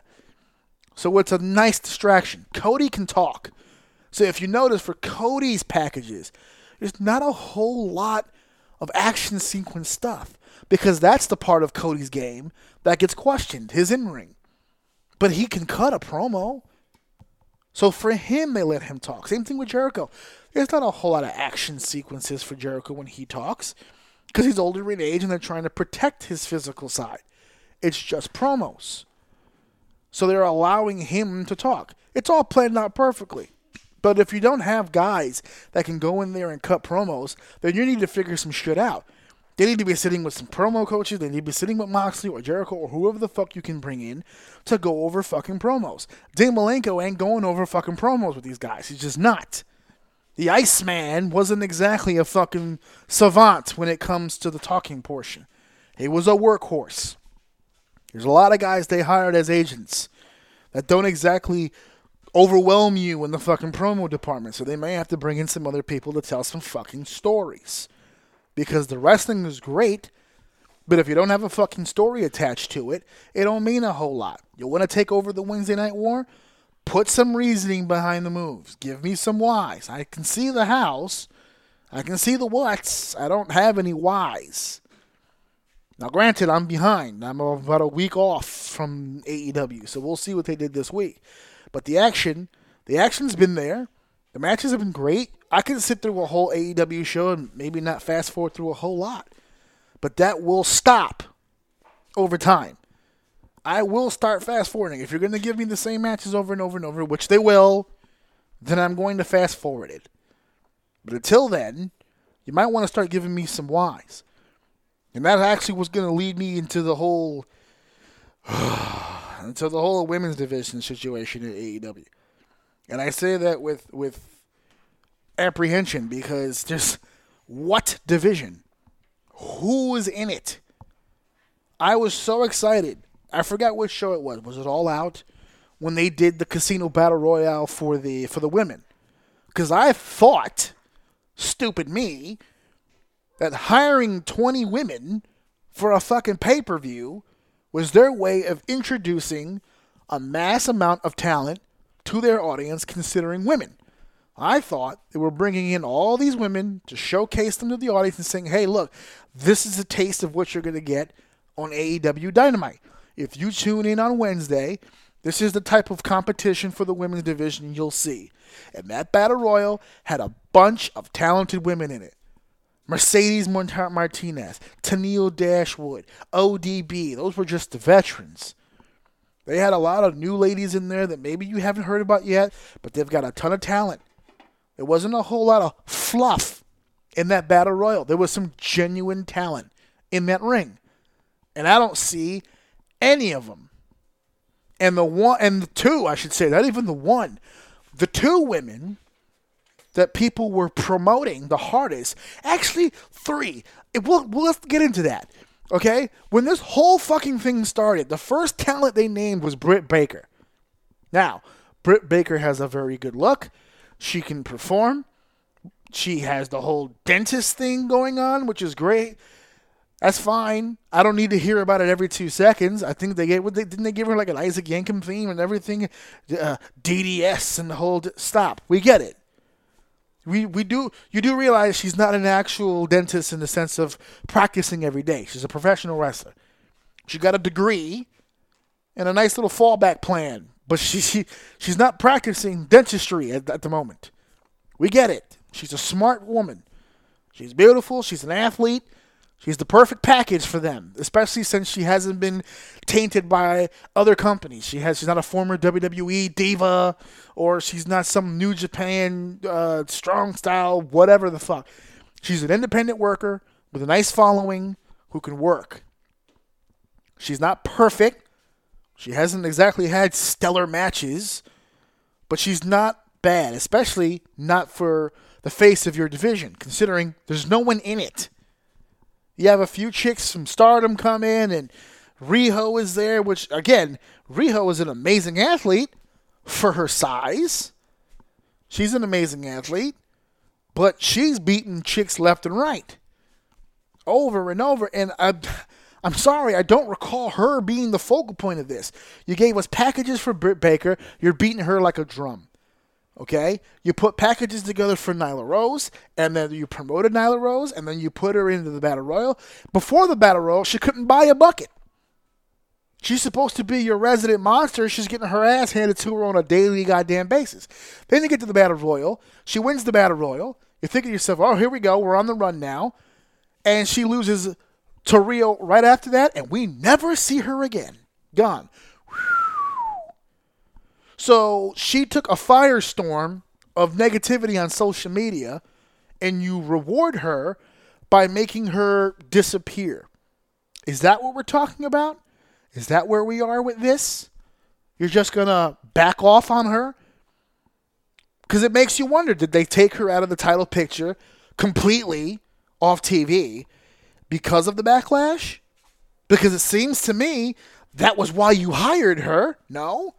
So it's a nice distraction. Cody can talk. So if you notice, for Cody's packages, there's not a whole lot of action sequence stuff because that's the part of Cody's game that gets questioned, his in-ring. But he can cut a promo. So for him, they let him talk. Same thing with Jericho. There's not a whole lot of action sequences for Jericho when he talks because he's older in age and they're trying to protect his physical side. It's just promos. So they're allowing him to talk. It's all planned out perfectly. But if you don't have guys that can go in there and cut promos, then you need to figure some shit out. They need to be sitting with some promo coaches. They need to be sitting with Moxley or Jericho or whoever the fuck you can bring in to go over fucking promos. Dean Malenko ain't going over fucking promos with these guys. He's just not. The Iceman wasn't exactly a fucking savant when it comes to the talking portion. He was a workhorse. There's a lot of guys they hired as agents that don't exactly overwhelm you in the fucking promo department, so they may have to bring in some other people to tell some fucking stories. Because the wrestling is great, but if you don't have a fucking story attached to it, it don't mean a whole lot. You want to take over the Wednesday Night War? Put some reasoning behind the moves. Give me some whys. I can see the hows. I can see the whats. I don't have any whys. Now, granted, I'm behind. I'm about a week off from AEW, so we'll see what they did this week. But the action's been there. The matches have been great. I can sit through a whole AEW show and maybe not fast forward through a whole lot. But that will stop over time. I will start fast forwarding. If you're going to give me the same matches over and over and over, which they will, then I'm going to fast forward it. But until then, you might want to start giving me some whys. And that actually was going to lead me into the whole women's division situation at AEW. And I say that with apprehension because just what division? Who is in it? I was so excited. I forgot which show it was. Was it All Out? When they did the Casino Battle Royale for the women. Because I thought, stupid me, that hiring 20 women for a fucking pay-per-view was their way of introducing a mass amount of talent to their audience considering women. I thought they were bringing in all these women to showcase them to the audience and saying, hey, look, this is a taste of what you're going to get on AEW Dynamite. If you tune in on Wednesday, this is the type of competition for the women's division you'll see. And that Battle Royal had a bunch of talented women in it. Mercedes Martinez, Tenille Dashwood, ODB. Those were just the veterans. They had a lot of new ladies in there that maybe you haven't heard about yet, but they've got a ton of talent. There wasn't a whole lot of fluff in that Battle Royal. There was some genuine talent in that ring. And I don't see any of them. And the two, I should say, not even the one. The two women that people were promoting the hardest, actually three. Let's get into that, okay? When this whole fucking thing started, the first talent they named was Britt Baker. Now, Britt Baker has a very good look. She can perform. She has the whole dentist thing going on, which is great. That's fine. I don't need to hear about it every 2 seconds. I think didn't they give her like an Isaac Yankem theme and everything? DDS and the whole... Stop. We get it. You do realize she's not an actual dentist in the sense of practicing every day. She's a professional wrestler. She got a degree and a nice little fallback plan, but she's not practicing dentistry at the moment. We get it. She's a smart woman. She's beautiful. She's an athlete. She's the perfect package for them, especially since she hasn't been tainted by other companies. She's not a former WWE diva, or she's not some New Japan strong style, whatever the fuck. She's an independent worker with a nice following who can work. She's not perfect. She hasn't exactly had stellar matches, but she's not bad, especially not for the face of your division, considering there's no one in it. You have a few chicks from Stardom come in, and Riho is there, which, again, Riho is an amazing athlete for her size. She's an amazing athlete, but she's beating chicks left and right, over and over, and I'm sorry, I don't recall her being the focal point of this. You gave us packages for Britt Baker, you're beating her like a drum. Okay? You put packages together for Nyla Rose, and then you promoted Nyla Rose, and then you put her into the Battle Royal. Before the Battle Royal, she couldn't buy a bucket. She's supposed to be your resident monster. She's getting her ass handed to her on a daily goddamn basis. Then you get to the Battle Royal. She wins the Battle Royal. You're thinking to yourself, oh, here we go. We're on the run now. And she loses to Rio right after that, and we never see her again. Gone. So she took a firestorm of negativity on social media, and you reward her by making her disappear. Is that what we're talking about? Is that where we are with this? You're just going to back off on her? Because it makes you wonder, did they take her out of the title picture completely off TV because of the backlash? Because it seems to me that was why you hired her. No?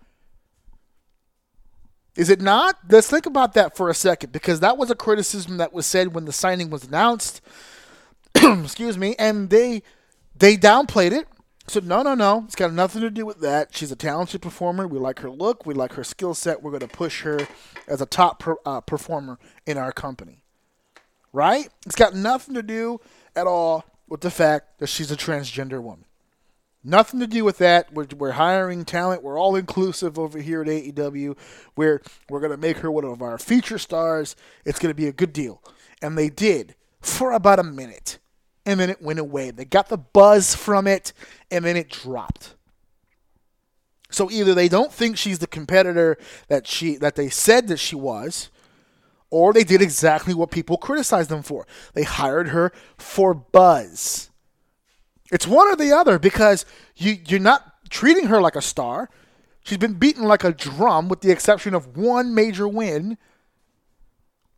Is it not? Let's think about that for a second, because that was a criticism that was said when the signing was announced. Excuse me. And they downplayed it. So no. It's got nothing to do with that. She's a talented performer. We like her look. We like her skill set. We're going to push her as a top performer in our company. Right? It's got nothing to do at all with the fact that she's a transgender woman. Nothing to do with that. We're hiring talent. We're all inclusive over here at AEW. We're going to make her one of our feature stars. It's going to be a good deal. And they did for about a minute. And then it went away. They got the buzz from it, and then it dropped. So either they don't think she's the competitor that they said that she was, or they did exactly what people criticized them for. They hired her for buzz. It's one or the other, because you're not treating her like a star. She's been beaten like a drum with the exception of one major win.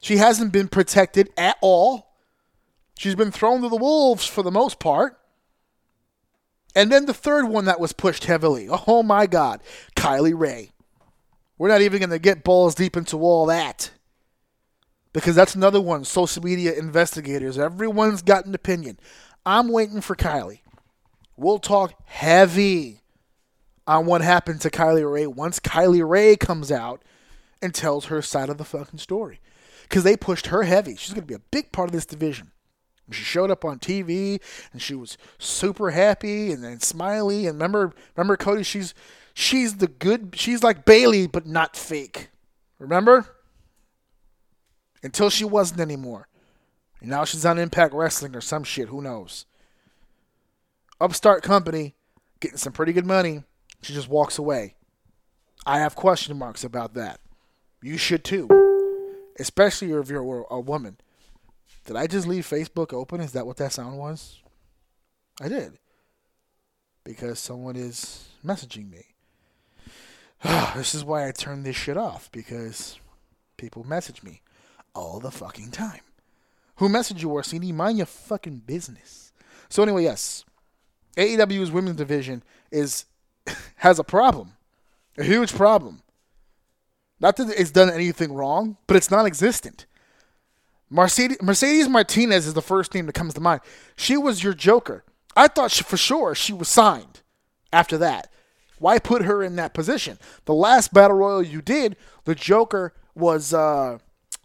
She hasn't been protected at all. She's been thrown to the wolves for the most part. And then the third one that was pushed heavily. Oh my God. Kylie Rae. We're not even going to get balls deep into all that. Because that's another one. Social media investigators. Everyone's got an opinion. I'm waiting for Kylie. We'll talk heavy on what happened to Kylie Rae once Kylie Rae comes out and tells her side of the fucking story. Because they pushed her heavy. She's going to be a big part of this division. She showed up on TV and she was super happy and then smiley. And remember Cody, she's the good, she's like Bayley, but not fake. Remember? Until she wasn't anymore. And now she's on Impact Wrestling or some shit. Who knows? Upstart company, getting some pretty good money. She just walks away. I have question marks about that. You should too. Especially if you're a woman. Did I just leave Facebook open? Is that what that sound was? I did. Because someone is messaging me. This is why I turned this shit off. Because people message me all the fucking time. Who messaged you, Orsini? Mind your fucking business. So anyway, yes. AEW's women's division has a problem. A huge problem. Not that it's done anything wrong, but it's non-existent. Mercedes Martinez is the first name that comes to mind. She was your Joker. I thought for sure she was signed after that. Why put her in that position? The last Battle Royal you did, the Joker was oh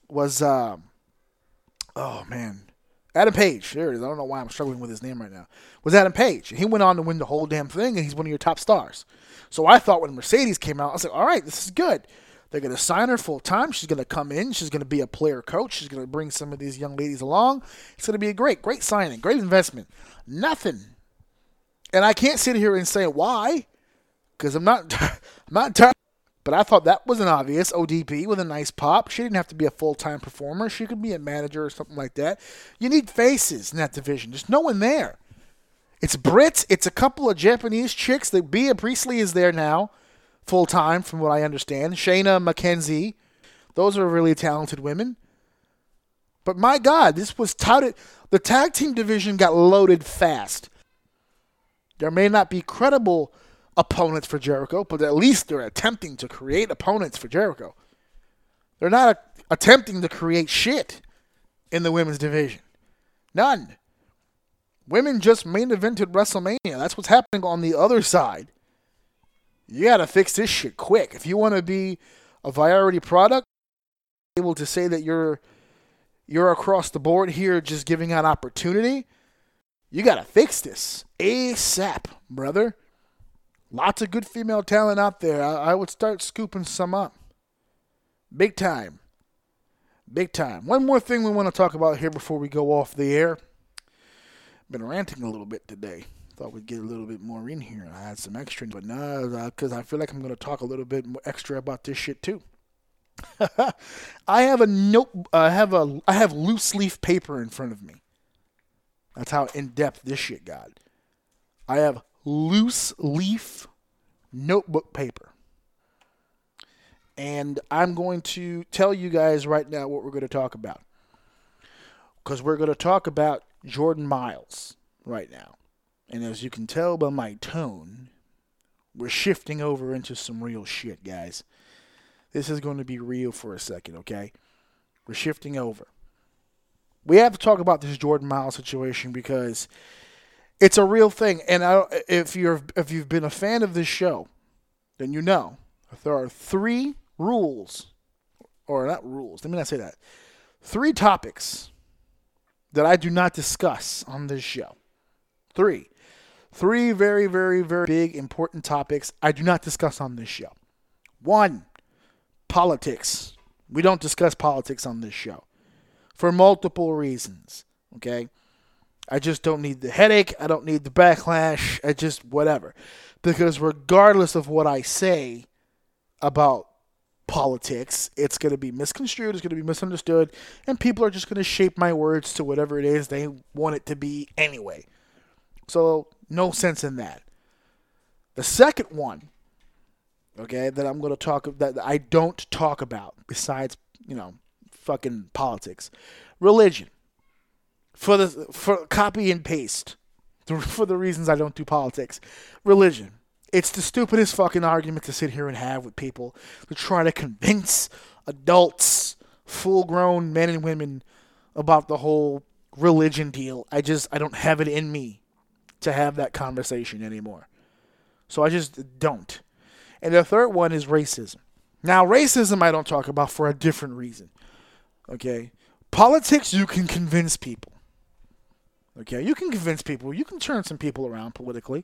man, Adam Page. There it is. I don't know why I'm struggling with his name right now. Was Adam Page. He went on to win the whole damn thing, and he's one of your top stars. So I thought when Mercedes came out, I was like, all right, this is good. They're going to sign her full time. She's going to come in. She's going to be a player coach. She's going to bring some of these young ladies along. It's going to be a great signing, great investment. Nothing. And I can't sit here and say why, because I'm not tired. But I thought that was an obvious ODB with a nice pop. She didn't have to be a full-time performer. She could be a manager or something like that. You need faces in that division. There's no one there. It's Brits. It's a couple of Japanese chicks. The Bea Priestley is there now, full-time from what I understand. Shayna McKenzie. Those are really talented women. But my God, this was touted. The tag team division got loaded fast. There may not be credible opponents for Jericho, but at least they're attempting to create opponents for Jericho. They're not attempting to create shit in the women's division. None. Women just main evented WrestleMania. That's what's happening on the other side. You got to fix this shit quick. If you want to be a Variety product, able to say that you're across the board here just giving out opportunity, you got to fix this ASAP, brother. Lots of good female talent out there. I would start scooping some up. Big time. Big time. One more thing we want to talk about here before we go off the air. Been ranting a little bit today. Thought we'd get a little bit more in here. I had some extra, but no, because I feel like I'm going to talk a little bit more extra about this shit too. I have a note. I have loose leaf paper in front of me. That's how in depth this shit got. I have loose leaf notebook paper. And I'm going to tell you guys right now what we're going to talk about. Because we're going to talk about Jordan Myles right now. And as you can tell by my tone, we're shifting over into some real shit, guys. This is going to be real for a second, okay? We're shifting over. We have to talk about this Jordan Myles situation because it's a real thing. And if you've been a fan of this show, then you know if there are 3 rules, or not rules, let me not say that. 3 topics that I do not discuss on this show. 3 very, very, very big, important topics I do not discuss on this show. 1, politics. We don't discuss politics on this show for multiple reasons, okay? I just don't need the headache. I don't need the backlash. I just whatever. Because regardless of what I say about politics, it's going to be misconstrued, it's going to be misunderstood, and people are just going to shape my words to whatever it is they want it to be anyway. So, no sense in that. The second one, okay, that I'm going to talk that I don't talk about, besides, fucking politics. Religion. For copy and paste. For the reasons I don't do politics. Religion. It's the stupidest fucking argument to sit here and have with people to try to convince adults, full-grown men and women about the whole religion deal. I don't have it in me to have that conversation anymore. So I just don't. And the third one is racism. Now, racism I don't talk about for a different reason. Okay? Politics, you can convince people. Okay? You can convince people. You can turn some people around politically.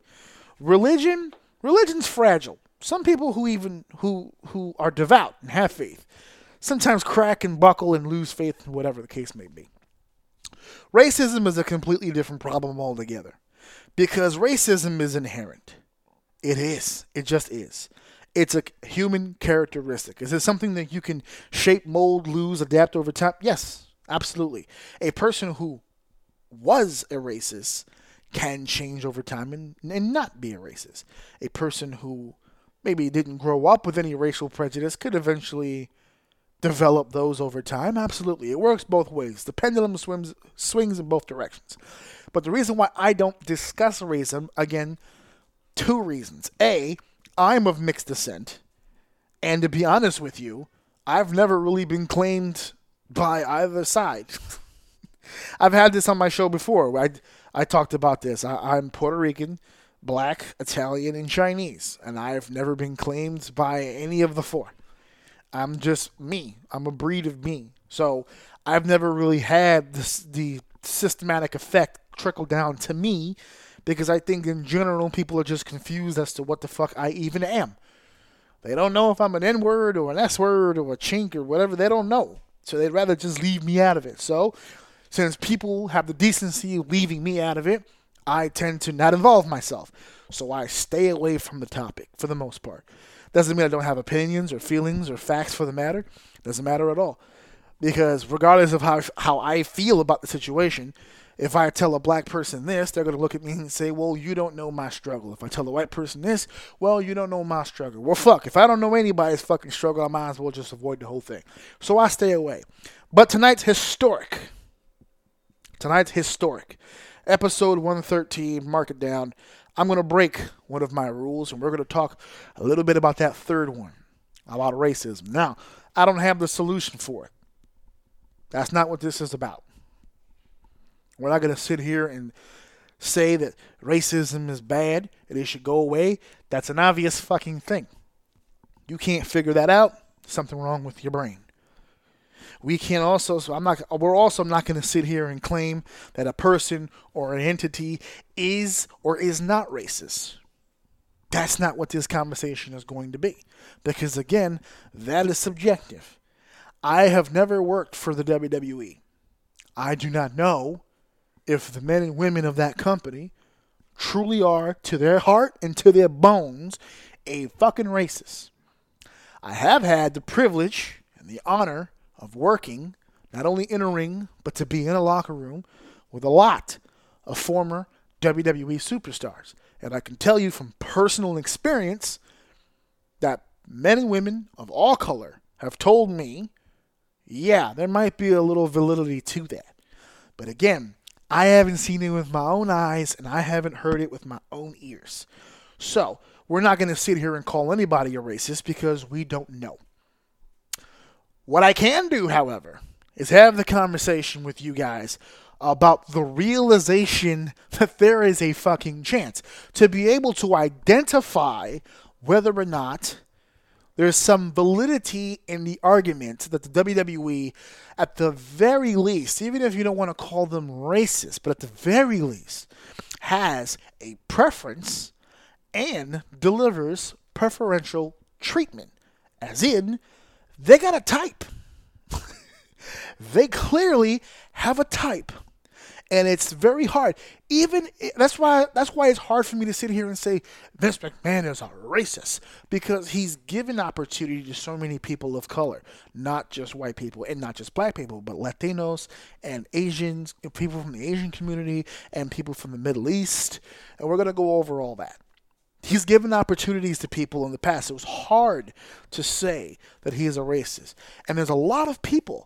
Religion's fragile. Some people who are devout and have faith sometimes crack and buckle and lose faith in whatever the case may be. Racism is a completely different problem altogether because racism is inherent. It is. It just is. It's a human characteristic. Is it something that you can shape, mold, lose, adapt over time? Yes, absolutely. A person who was a racist can change over time and not be a racist. A person who maybe didn't grow up with any racial prejudice could eventually develop those over time. Absolutely. It works both ways. The pendulum swings in both directions. But the reason why I don't discuss racism, again, two reasons. A, I'm of mixed descent. And to be honest with you, I've never really been claimed by either side. I've had this on my show before. Where I talked about this. I'm Puerto Rican, Black, Italian, and Chinese. And I've never been claimed by any of the four. I'm just me. I'm a breed of me. So I've never really had the systematic effect trickle down to me because I think in general people are just confused as to what the fuck I even am. They don't know if I'm an N-word or an S-word or a chink or whatever. They don't know. So they'd rather just leave me out of it. So since people have the decency of leaving me out of it, I tend to not involve myself. So I stay away from the topic for the most part. Doesn't mean I don't have opinions or feelings or facts for the matter. Doesn't matter at all. Because regardless of how I feel about the situation, if I tell a black person this, they're going to look at me and say, well, you don't know my struggle. If I tell a white person this, well, you don't know my struggle. Well, fuck, if I don't know anybody's fucking struggle, I might as well just avoid the whole thing. So I stay away. But tonight's historic. Episode 113, mark it down. I'm going to break one of my rules, and we're going to talk a little bit about that third one, about racism. Now, I don't have the solution for it. That's not what this is about. We're not going to sit here and say that racism is bad and it should go away. That's an obvious fucking thing. You can't figure that out. Something wrong with your brain. We're also not going to sit here and claim that a person or an entity is or is not racist. That's not what this conversation is going to be. Because again, that is subjective. I have never worked for the WWE. I do not know if the men and women of that company truly are, to their heart and to their bones, a fucking racist. I have had the privilege and the honor of working, not only in a ring, but to be in a locker room with a lot of former WWE superstars. And I can tell you from personal experience that men and women of all color have told me, yeah, there might be a little validity to that. But again, I haven't seen it with my own eyes, and I haven't heard it with my own ears. So, we're not going to sit here and call anybody a racist because we don't know. What I can do, however, is have the conversation with you guys about the realization that there is a fucking chance to be able to identify whether or not there's some validity in the argument that the WWE, at the very least, even if you don't want to call them racist, but at the very least, has a preference and delivers preferential treatment. As in, they got a type. They clearly have a type. And it's very hard. That's why it's hard for me to sit here and say Vince McMahon is a racist, because he's given opportunity to so many people of color, not just white people and not just black people, but Latinos and Asians, people from the Asian community and people from the Middle East. And we're going to go over all that. He's given opportunities to people in the past. It was hard to say that he is a racist. And there's a lot of people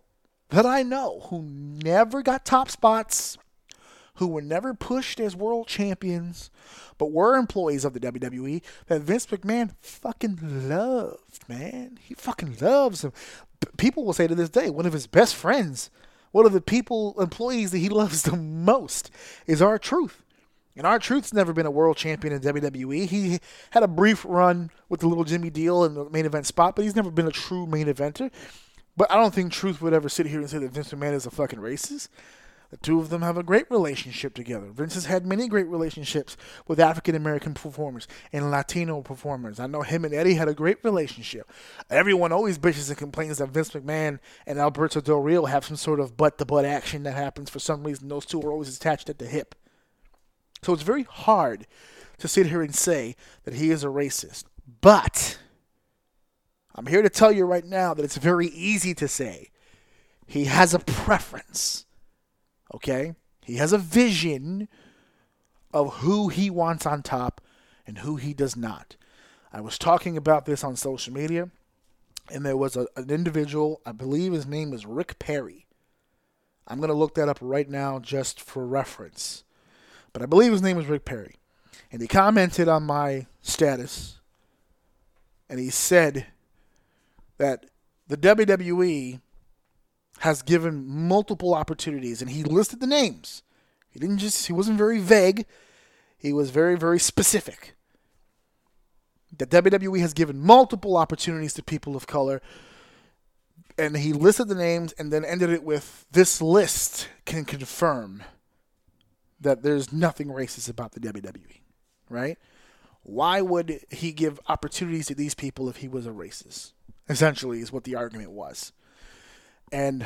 that I know who never got top spots, who were never pushed as world champions, but were employees of the WWE, that Vince McMahon fucking loved, man. He fucking loves him. People will say to this day, one of his best friends, one of the employees that he loves the most is R-Truth. And R-Truth's never been a world champion in WWE. He had a brief run with the little Jimmy deal in the main event spot, but he's never been a true main eventer. But I don't think Truth would ever sit here and say that Vince McMahon is a fucking racist. The two of them have a great relationship together. Vince has had many great relationships with African-American performers and Latino performers. I know him and Eddie had a great relationship. Everyone always bitches and complains that Vince McMahon and Alberto Del Rio have some sort of butt-to-butt action that happens. For some reason, those two are always attached at the hip. So it's very hard to sit here and say that he is a racist. But I'm here to tell you right now that it's very easy to say he has a preference. Okay? He has a vision of who he wants on top and who he does not. I was talking about this on social media, and there was an individual, I believe his name is Rick Perry. I'm going to look that up right now just for reference. But I believe his name is Rick Perry. And he commented on my status, and he said that the WWE has given multiple opportunities, and he listed the names. He wasn't very vague. He was very, very specific. The WWE has given multiple opportunities to people of color, and he listed the names and then ended it with, this list can confirm that there's nothing racist about the WWE, right? Why would he give opportunities to these people if he was a racist? Essentially is what the argument was. And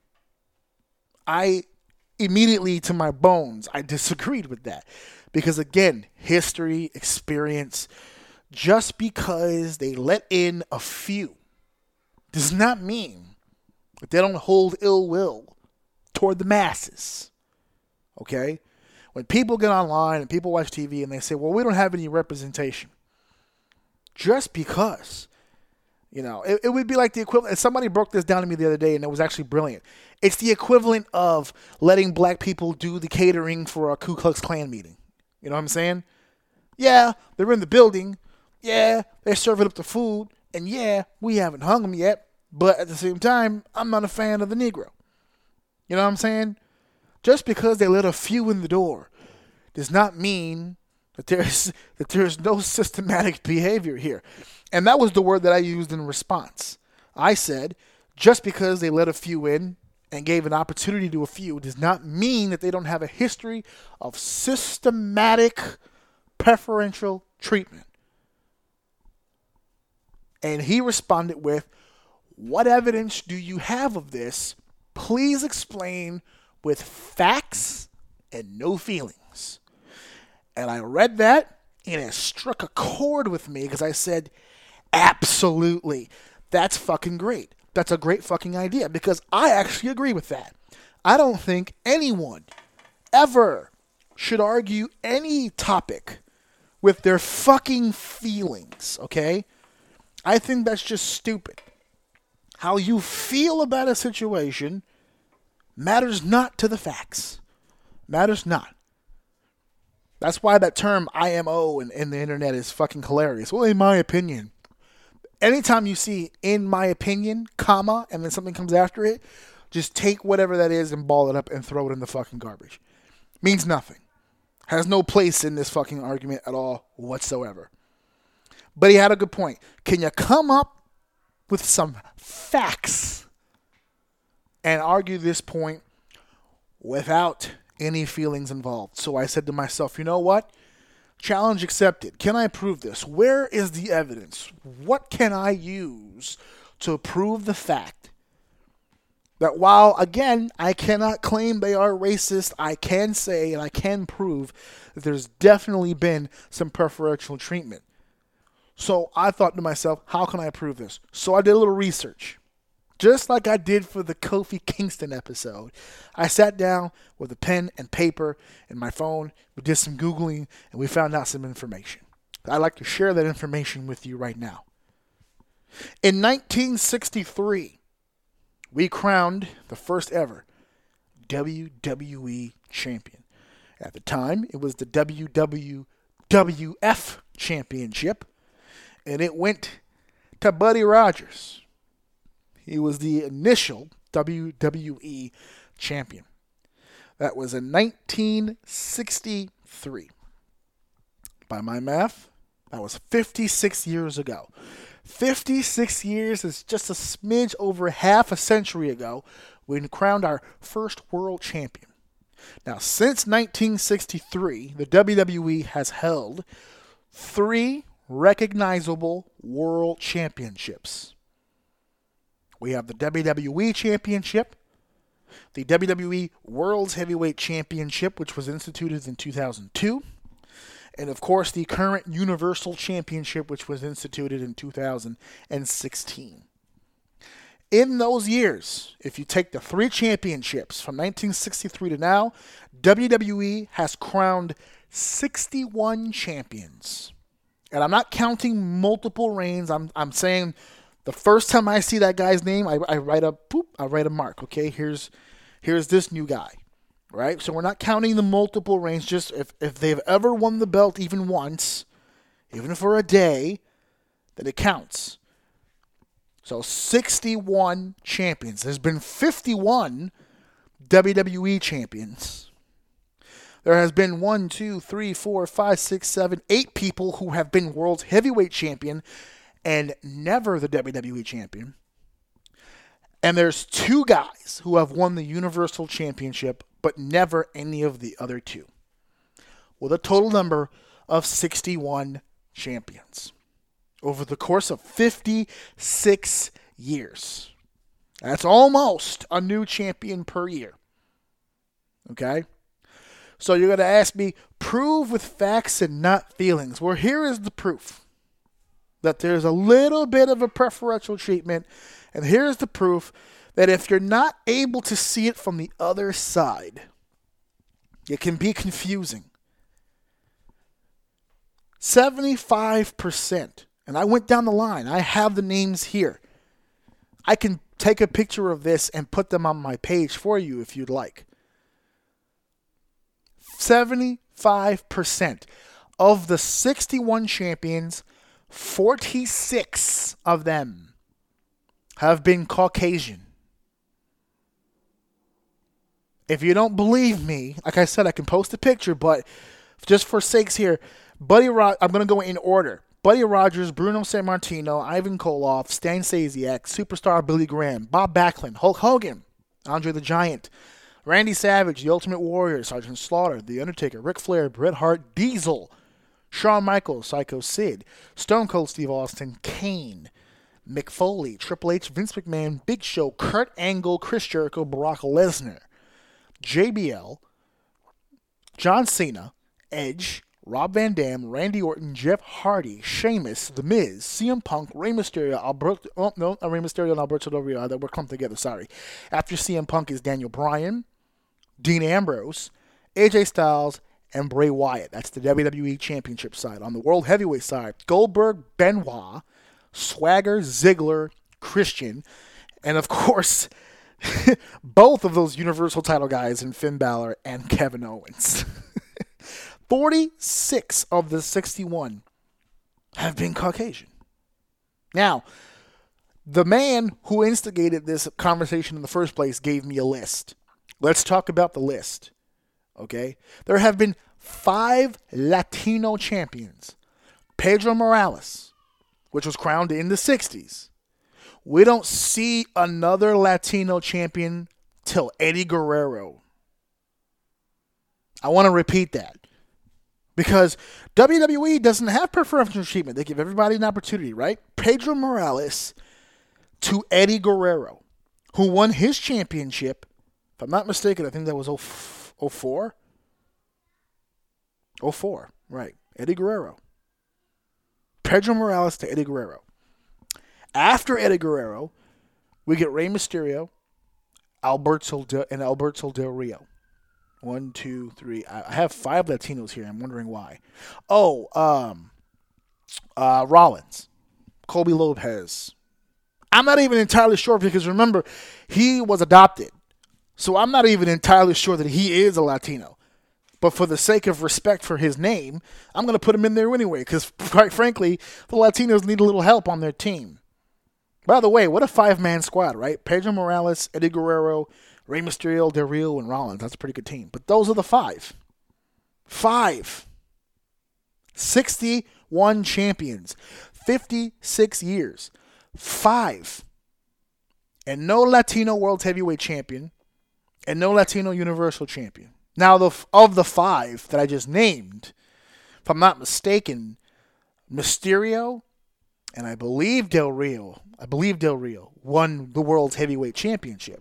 I immediately, to my bones, I disagreed with that. Because again, history, experience, just because they let in a few does not mean that they don't hold ill will toward the masses. Okay? When people get online and people watch TV and they say, well, we don't have any representation. Just because. You know, it would be like the equivalent. Somebody broke this down to me the other day, and it was actually brilliant. It's the equivalent of letting black people do the catering for a Ku Klux Klan meeting. You know what I'm saying? Yeah, they're in the building. Yeah, they're serving up the food. And yeah, we haven't hung them yet. But at the same time, I'm not a fan of the Negro. You know what I'm saying? Just because they let a few in the door does not mean that there's no systematic behavior here. And that was the word that I used in response. I said, just because they let a few in and gave an opportunity to a few does not mean that they don't have a history of systematic preferential treatment. And he responded with, what evidence do you have of this? Please explain with facts and no feelings. And I read that, and it struck a chord with me because I said, absolutely. That's fucking great. That's a great fucking idea because I actually agree with that. I don't think anyone ever should argue any topic with their fucking feelings, okay? I think that's just stupid. How you feel about a situation matters not to the facts. Matters not. That's why that term IMO in the internet is fucking hilarious. Well, in my opinion. Anytime you see in my opinion, comma, and then something comes after it, just take whatever that is and ball it up and throw it in the fucking garbage. Means nothing. Has no place in this fucking argument at all whatsoever. But he had a good point. Can you come up with some facts and argue this point without any feelings involved? So I said to myself, you know what? Challenge accepted. Can I prove this? Where is the evidence? What can I use to prove the fact that while, again, I cannot claim they are racist, I can say and I can prove that there's definitely been some preferential treatment. So I thought to myself, how can I prove this? So I did a little research. Just like I did for the Kofi Kingston episode, I sat down with a pen and paper and my phone. We did some Googling, and we found out some information. I'd like to share that information with you right now. In 1963, we crowned the first ever WWE champion. At the time, it was the WWF Championship, and it went to Buddy Rogers. He was the initial WWE champion. That was in 1963. By my math, that was 56 years ago. 56 years is just a smidge over half a century ago when we crowned our first world champion. Now, since 1963, the WWE has held 3 recognizable world championships. We have the WWE Championship, the WWE World's Heavyweight Championship, which was instituted in 2002, and of course the current Universal Championship, which was instituted in 2016. In those years, if you take the 3 championships from 1963 to now, WWE has crowned 61 champions. And I'm not counting multiple reigns. I'm saying the first time I see that guy's name, I write a mark. Okay, here's this new guy, right? So we're not counting the multiple reigns. Just if they've ever won the belt even once, even for a day, then it counts. So 61 champions. There's been 51 WWE champions. There has been 8 people who have been world's heavyweight champion and never the WWE champion. And there's 2 guys who have won the Universal Championship but never any of the other 2. With a total number of 61 champions over the course of 56 years. That's almost a new champion per year. Okay? So you're going to ask me, prove with facts and not feelings. Well, here is the proof that there's a little bit of a preferential treatment. And here's the proof that if you're not able to see it from the other side, it can be confusing. 75%. And I went down the line. I have the names here. I can take a picture of this and put them on my page for you if you'd like. 75% of the 61 champions, 46 of them have been Caucasian. If you don't believe me, like I said, I can post a picture, but just for sakes here, I'm going to go in order. Buddy Rogers, Bruno Sammartino, Ivan Koloff, Stan Stasiak, Superstar Billy Graham, Bob Backlund, Hulk Hogan, Andre the Giant, Randy Savage, The Ultimate Warrior, Sergeant Slaughter, The Undertaker, Ric Flair, Bret Hart, Diesel, Shawn Michaels, Psycho Sid, Stone Cold Steve Austin, Kane, Mick Foley, Triple H, Vince McMahon, Big Show, Kurt Angle, Chris Jericho, Brock Lesnar, JBL, John Cena, Edge, Rob Van Dam, Randy Orton, Jeff Hardy, Sheamus, The Miz, CM Punk, Rey Mysterio, Rey Mysterio and Alberto Del Rio, that were clumped together, sorry. After CM Punk is Daniel Bryan, Dean Ambrose, AJ Styles, and Bray Wyatt. That's the WWE Championship side. On the World Heavyweight side, Goldberg, Benoit, Swagger, Ziggler, Christian, and of course, both of those Universal title guys in Finn Balor and Kevin Owens. 46 of the 61 have been Caucasian. Now, the man who instigated this conversation in the first place gave me a list. Let's talk about the list. Okay? There have been 5 Latino champions. Pedro Morales, which was crowned in the 60s. We don't see another Latino champion till Eddie Guerrero. I want to repeat that. Because WWE doesn't have preferential treatment. They give everybody an opportunity, right? Pedro Morales to Eddie Guerrero, who won his championship. If I'm not mistaken, I think that was 04? 04, right. Eddie Guerrero. Pedro Morales to Eddie Guerrero. After Eddie Guerrero, we get Rey Mysterio, Alberto Del Rio. 1, 2, 3. I have 5 Latinos here. I'm wondering why. Rollins, Colby Lopez, I'm not even entirely sure because remember, he was adopted. So I'm not even entirely sure that he is a Latino. But for the sake of respect for his name, I'm going to put him in there anyway because, quite frankly, the Latinos need a little help on their team. By the way, what a five-man squad, right? Pedro Morales, Eddie Guerrero, Rey Mysterio, Del Rio, and Rollins. That's a pretty good team. But those are the five. 61 champions. 56 years. 5. And no Latino World Heavyweight Champion. And no Latino Universal Champion. Now, of the 5 that I just named, if I'm not mistaken, Mysterio and I believe Del Rio won the World Heavyweight Championship.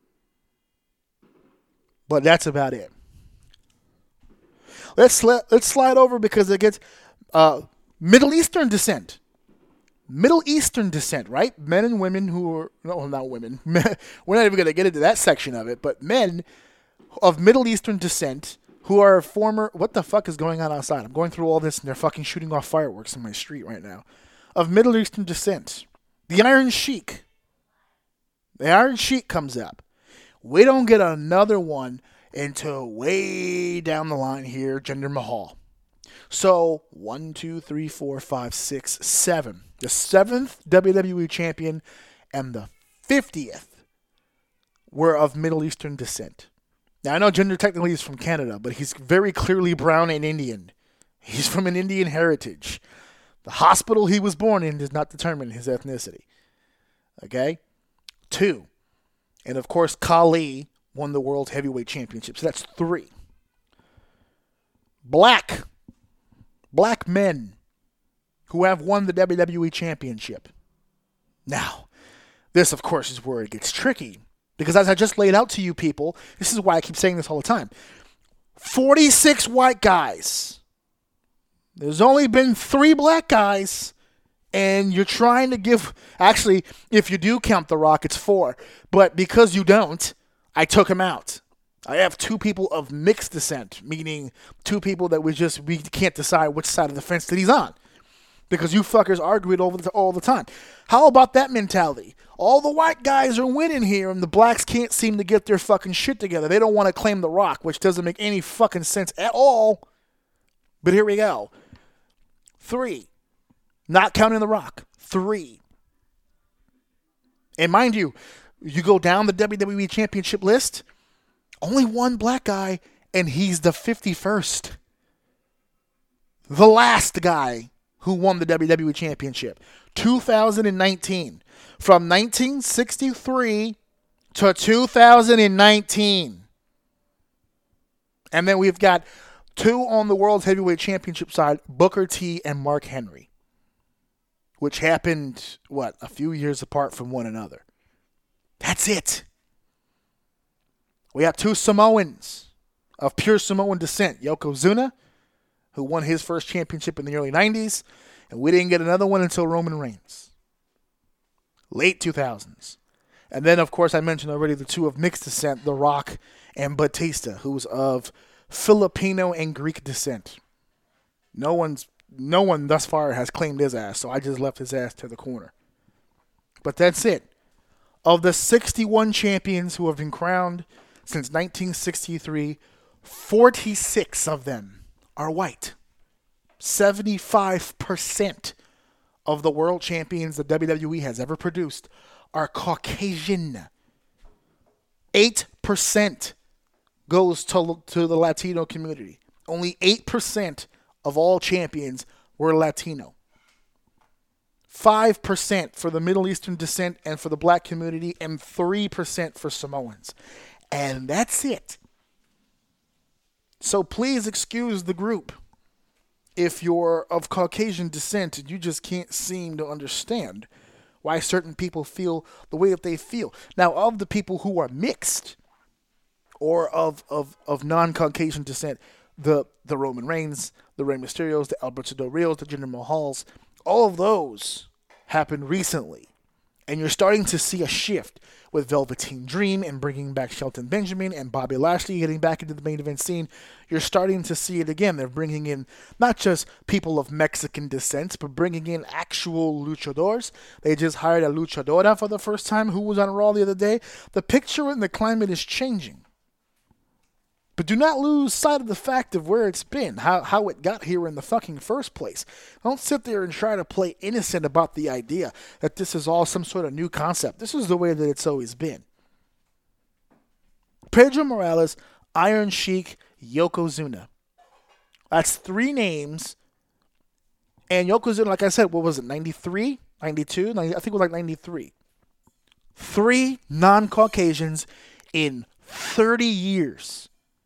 But that's about it. Let's slide over because it gets Middle Eastern descent. Middle Eastern descent, right? Men and women who are... No, not women. We're not even going to get into that section of it. But men of Middle Eastern descent who are former... What the fuck is going on outside? I'm going through all this and they're fucking shooting off fireworks in my street right now. Of Middle Eastern descent. The Iron Sheik. The Iron Sheik comes up. We don't get another one until way down the line here, Jinder Mahal. So, 1, 2, 3, 4, 5, 6, 7. The 7th WWE champion and the 50th were of Middle Eastern descent. Now, I know Jinder technically is from Canada, but he's very clearly brown and Indian. He's from an Indian heritage. The hospital he was born in does not determine his ethnicity. Okay? 2. And, of course, Khali won the World Heavyweight Championship. So that's 3. Black men who have won the WWE Championship. Now, this, of course, is where it gets tricky. Because as I just laid out to you people, this is why I keep saying this all the time. 46 white guys. There's only been 3 black guys. And you're trying to give... Actually, if you do count The Rock, it's 4. But because you don't, I took him out. I have 2 people of mixed descent, meaning 2 people that we can't decide which side of the fence that he's on. Because you fuckers argue it all the time. How about that mentality? All the white guys are winning here, and the blacks can't seem to get their fucking shit together. They don't want to claim The Rock, which doesn't make any fucking sense at all. But here we go. 3. Not counting The Rock. 3. And mind you, you go down the WWE Championship list, only 1 black guy, and he's the 51st. The last guy who won the WWE Championship. 2019. From 1963 to 2019. And then we've got 2 on the World Heavyweight Championship side, Booker T and Mark Henry. Which happened, a few years apart from one another. That's it. We have 2 Samoans of pure Samoan descent. Yokozuna, who won his first championship in the early 90s. And we didn't get another one until Roman Reigns. Late 2000s. And then, of course, I mentioned already the 2 of mixed descent, The Rock and Batista, who's of Filipino and Greek descent. No one thus far has claimed his ass, so I just left his ass to the corner. But that's it. Of the 61 champions who have been crowned since 1963, 46 of them are white. 75% of the world champions the WWE has ever produced are Caucasian. 8% goes to the Latino community. Only 8% of all champions were Latino. 5% for the Middle Eastern descent and for the black community, and 3% for Samoans. And that's it. So please excuse the group if you're of Caucasian descent and you just can't seem to understand why certain people feel the way that they feel. Now, of the people who are mixed or of non-Caucasian descent, the Roman Reigns, the Rey Mysterios, the Alberto Del Rios, the Jinder Mahals, all of those happened recently. And you're starting to see a shift with Velveteen Dream and bringing back Shelton Benjamin and Bobby Lashley getting back into the main event scene. You're starting to see it again. They're bringing in not just people of Mexican descent, but bringing in actual luchadors. They just hired a luchadora for the first time who was on Raw the other day. The picture and the climate is changing. But do not lose sight of the fact of where it's been, how it got here in the fucking first place. Don't sit there and try to play innocent about the idea that this is all some sort of new concept. This is the way that it's always been. Pedro Morales, Iron Sheik, Yokozuna. That's 3 names. And Yokozuna, like I said, what was it, 93? 92? I think it was like 93. 3 non-Caucasians in 30 years.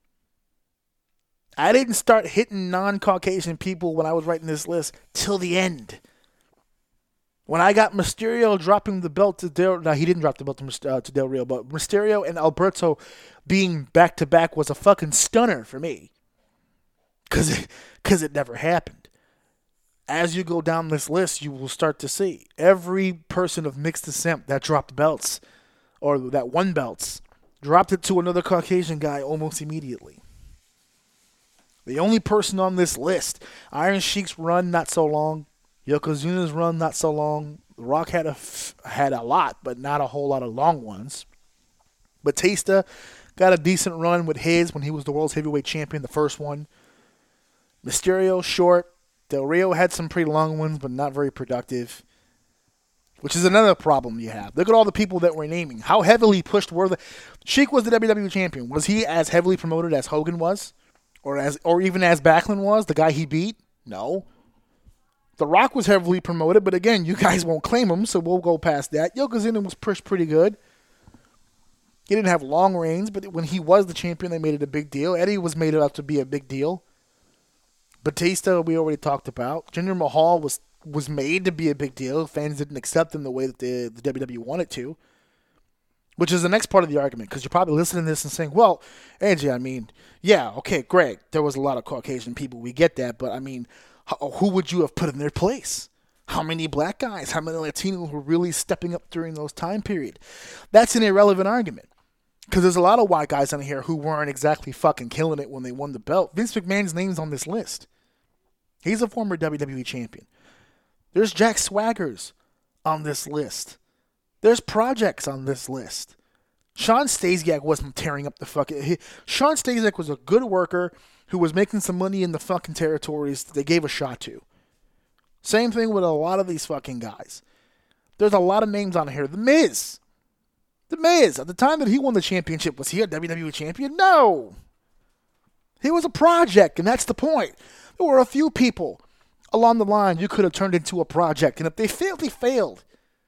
I didn't start hitting non-Caucasian people when I was writing this list till the end. When I got Mysterio dropping the belt to Del... No, he didn't drop the belt to Del Rio, but Mysterio and Alberto being back-to-back was a fucking stunner for me. Because it never happened. As you go down this list, you will start to see every person of mixed descent that dropped belts, or that won belts, dropped it to another Caucasian guy almost immediately. The only person on this list, Iron Sheik's run, not so long. Yokozuna's run, not so long. The Rock had a lot, but not a whole lot of long ones. Batista got a decent run with his when he was the World's Heavyweight Champion, the first one. Mysterio, short. Del Rio had some pretty long ones, but not very productive. Which is another problem you have. Look at all the people that we're naming. How heavily pushed were the... Sheik was the WWE Champion. Was he as heavily promoted as Hogan was? Or even as Backlund was, the guy he beat? No. The Rock was heavily promoted, but again, you guys won't claim him, so we'll go past that. Yokozuna was pushed pretty good. He didn't have long reigns, but when he was the champion, they made it a big deal. Eddie was made it out to be a big deal. Batista, we already talked about. Jinder Mahal was made to be a big deal. Fans didn't accept him the way that the WWE wanted to. Which is the next part of the argument, because you're probably listening to this and saying, well, AJ, I mean, yeah, okay, great. There was a lot of Caucasian people. We get that. But, I mean, who would you have put in their place? How many black guys? How many Latinos were really stepping up during those time period? That's an irrelevant argument. Because there's a lot of white guys on here who weren't exactly fucking killing it when they won the belt. Vince McMahon's name's on this list. He's a former WWE champion. There's Jack Swaggers on this list. There's projects on this list. Sean Stasiak wasn't tearing up the fucking... Sean Stasiak was a good worker who was making some money in the fucking territories that they gave a shot to. Same thing with a lot of these fucking guys. There's a lot of names on here. The Miz. The Miz. At the time that he won the championship, was he a WWE champion? No. He was a project, and that's the point. There were a few people along the line you could have turned into a project, and if they failed, they failed.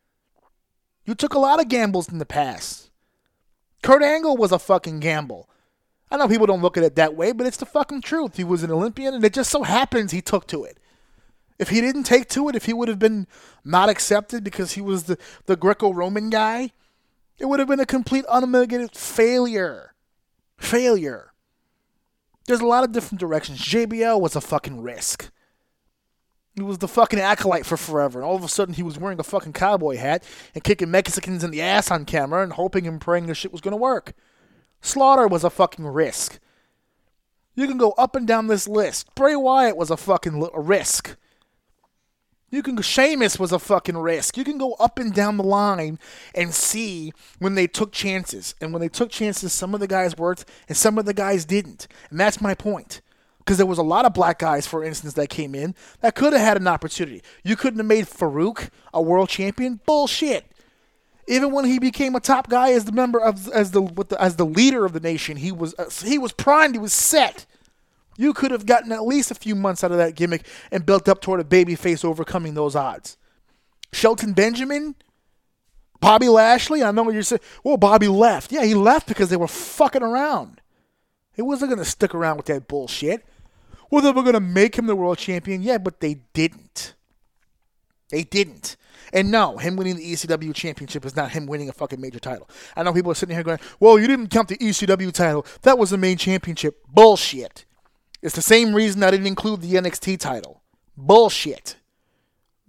You took a lot of gambles in the past. Kurt Angle was a fucking gamble. I know people don't look at it that way, but it's the fucking truth. He was an Olympian, and it just so happens he took to it. If he didn't take to it, if he would have been not accepted because he was the Greco-Roman guy, it would have been a complete unmitigated failure. Failure. There's a lot of different directions. JBL was a fucking risk. He was the fucking acolyte for forever, and all of a sudden he was wearing a fucking cowboy hat and kicking Mexicans in the ass on camera and hoping and praying this shit was going to work. Slaughter was a fucking risk. You can go up and down this list. Bray Wyatt was a fucking risk. You can go, Sheamus was a fucking risk. You can go up and down the line and see when they took chances. And when they took chances, some of the guys worked and some of the guys didn't. And that's my point. Because there was a lot of black guys, for instance, that came in that could have had an opportunity. You couldn't have made Farouk a world champion. Bullshit. Even when he became a top guy as the member of as the leader of the nation, he was primed. He was set. You could have gotten at least a few months out of that gimmick and built up toward a babyface overcoming those odds. Shelton Benjamin, Bobby Lashley. I know what you're saying. Well, Bobby left. Yeah, he left because they were fucking around. He wasn't going to stick around with that bullshit. Well, they were going to make him the world champion. Yeah, but they didn't. They didn't. And no, him winning the ECW championship is not him winning a fucking major title. I know people are sitting here going, well, you didn't count the ECW title. That was the main championship. Bullshit. It's the same reason I didn't include the NXT title. Bullshit.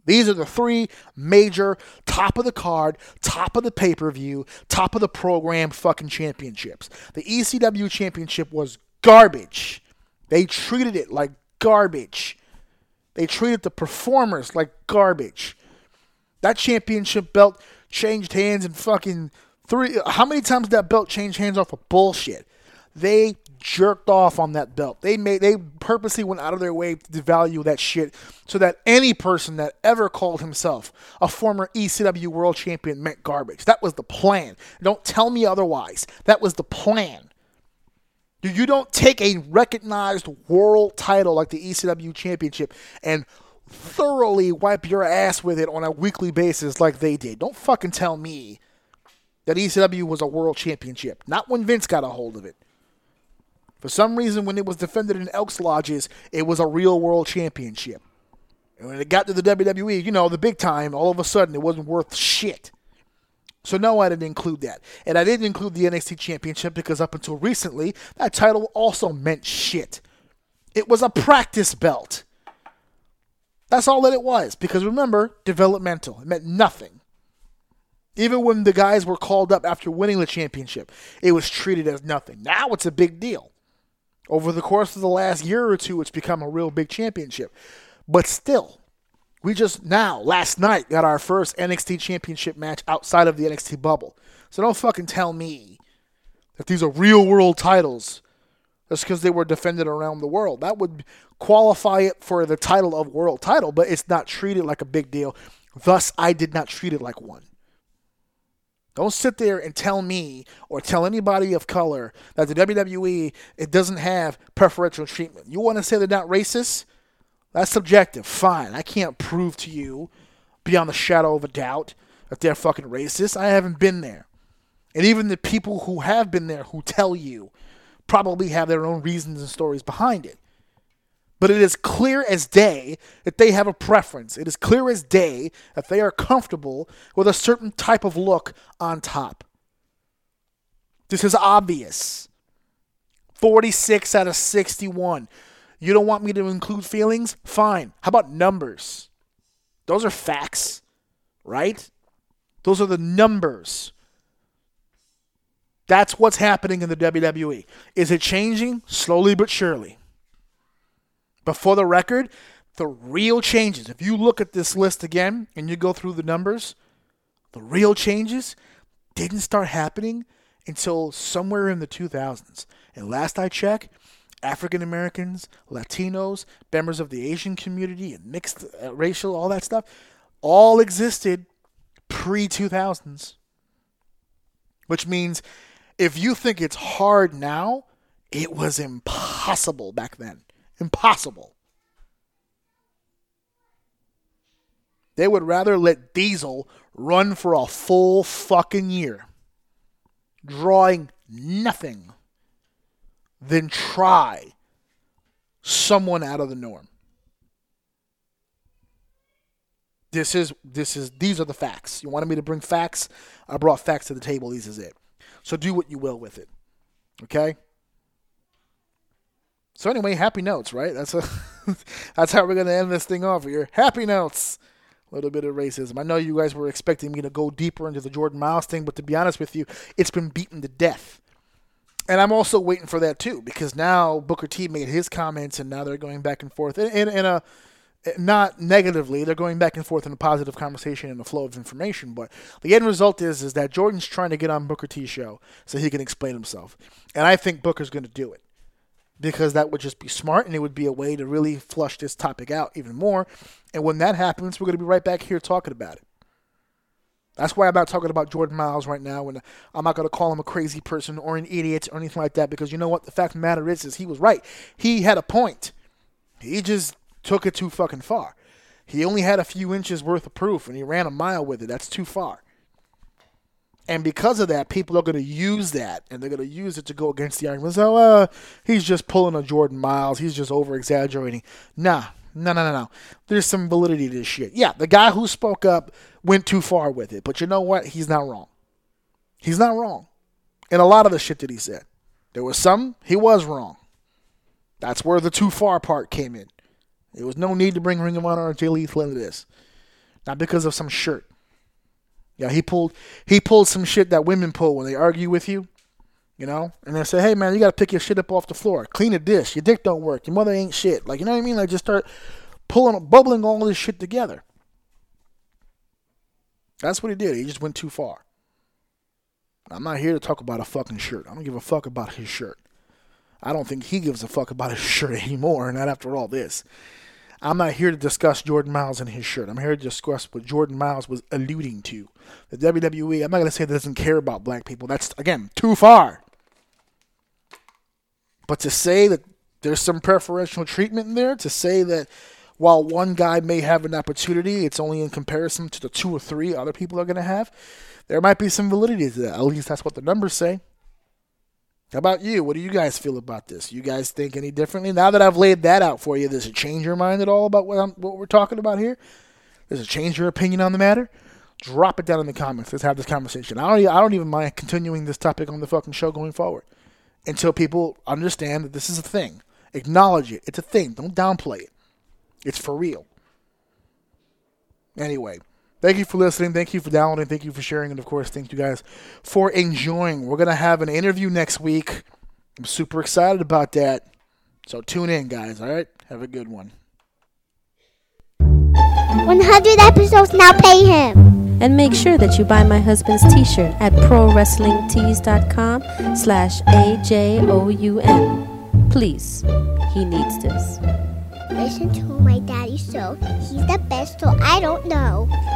These are the three major, top of the card, top of the pay-per-view, top of the program fucking championships. The ECW championship was garbage. They treated it like garbage. They treated the performers like garbage. That championship belt changed hands in fucking how many times did that belt change hands off of bullshit? They jerked off on that belt. They purposely went out of their way to devalue that shit so that any person that ever called himself a former ECW world champion meant garbage. That was the plan. Don't tell me otherwise. That was the plan. You don't take a recognized world title like the ECW championship and thoroughly wipe your ass with it on a weekly basis like they did. Don't fucking tell me that ECW was a world championship. Not when Vince got a hold of it. For some reason, when it was defended in Elks Lodges, it was a real world championship. And when it got to the WWE, the big time, all of a sudden it wasn't worth shit. So no, I didn't include that. And I didn't include the NXT championship because up until recently, that title also meant shit. It was a practice belt. That's all that it was. Because remember, developmental. It meant nothing. Even when the guys were called up after winning the championship, it was treated as nothing. Now it's a big deal. Over the course of the last year or two, it's become a real big championship. But still, we just now, last night, got our first NXT championship match outside of the NXT bubble. So don't fucking tell me that these are real world titles just because they were defended around the world. That would qualify it for the title of world title, but it's not treated like a big deal. Thus, I did not treat it like one. Don't sit there and tell me or tell anybody of color that the WWE, it doesn't have preferential treatment. You want to say they're not racist? That's subjective. Fine. I can't prove to you beyond the shadow of a doubt that they're fucking racist. I haven't been there. And even the people who have been there who tell you probably have their own reasons and stories behind it. But it is clear as day that they have a preference. It is clear as day that they are comfortable with a certain type of look on top. This is obvious. 46 out of 61. You don't want me to include feelings? Fine. How about numbers? Those are facts, right? Those are the numbers. That's what's happening in the WWE. Is it changing? Slowly but surely. But for the record, the real changes, if you look at this list again and you go through the numbers, the real changes didn't start happening until somewhere in the 2000s. And last I checked, African Americans, Latinos, members of the Asian community, and mixed racial, all that stuff, all existed pre-2000s. Which means if you think it's hard now, it was impossible back then. Impossible. They would rather let Diesel run for a full fucking year, drawing nothing, than try someone out of the norm. These are the facts. You wanted me to bring facts? I brought facts to the table. This is it. So do what you will with it. Okay? So anyway, happy notes, right? That's how we're going to end this thing off here. Happy notes. A little bit of racism. I know you guys were expecting me to go deeper into the Jordan Miles thing, but to be honest with you, it's been beaten to death. And I'm also waiting for that too, because now Booker T made his comments, and now they're going back and forth in a not negatively. They're going back and forth in a positive conversation and a flow of information. But the end result is that Jordan's trying to get on Booker T's show so he can explain himself, and I think Booker's going to do it. Because that would just be smart, and it would be a way to really flush this topic out even more. And when that happens, we're going to be right back here talking about it. That's why I'm not talking about Jordan Miles right now, and I'm not going to call him a crazy person or an idiot or anything like that, because you know what? The fact of the matter is he was right. He had a point. He just took it too fucking far. He only had a few inches worth of proof, and he ran a mile with it. That's too far. And because of that, people are going to use that, and they're going to use it to go against the argument. So, he's just pulling a Jordan Miles. He's just over-exaggerating. No. There's some validity to this shit. Yeah, the guy who spoke up went too far with it. But you know what? He's not wrong. He's not wrong. In a lot of the shit that he said. There was some, he was wrong. That's where the too far part came in. There was no need to bring Ring of Honor or Jay Lethal into this. not because of some shirt. Yeah, he pulled some shit that women pull when they argue with you, you know, and they say, hey man, you gotta pick your shit up off the floor, clean a dish, your dick don't work, your mother ain't shit, like, you know what I mean? Like, just start bubbling all this shit together. That's what he did. He just went too far. I'm not here to talk about a fucking shirt. I don't give a fuck about his shirt. I don't think he gives a fuck about his shirt anymore, not after all this. I'm not here to discuss Jordan Miles and his shirt. I'm here to discuss what Jordan Miles was alluding to. The WWE, I'm not going to say that doesn't care about black people. That's, again, too far. But to say that there's some preferential treatment in there, to say that while one guy may have an opportunity, it's only in comparison to the 2 or 3 other people are going to have, there might be some validity to that. At least that's what the numbers say. How about you? What do you guys feel about this? You guys think any differently? Now that I've laid that out for you, does it change your mind at all about what we're talking about here? Does it change your opinion on the matter? Drop it down in the comments. Let's have this conversation. I don't even mind continuing this topic on the fucking show going forward until people understand that this is a thing. Acknowledge it. It's a thing. Don't downplay it. It's for real. Anyway. Thank you for listening. Thank you for downloading. Thank you for sharing. And, of course, thank you guys for enjoying. We're going to have an interview next week. I'm super excited about that. So tune in, guys. All right? Have a good one. 100 episodes, now pay him. And make sure that you buy my husband's t-shirt at prowrestlingtees.com/AJOUN. Please. He needs this. Listen to my daddy show. He's the best, so I don't know.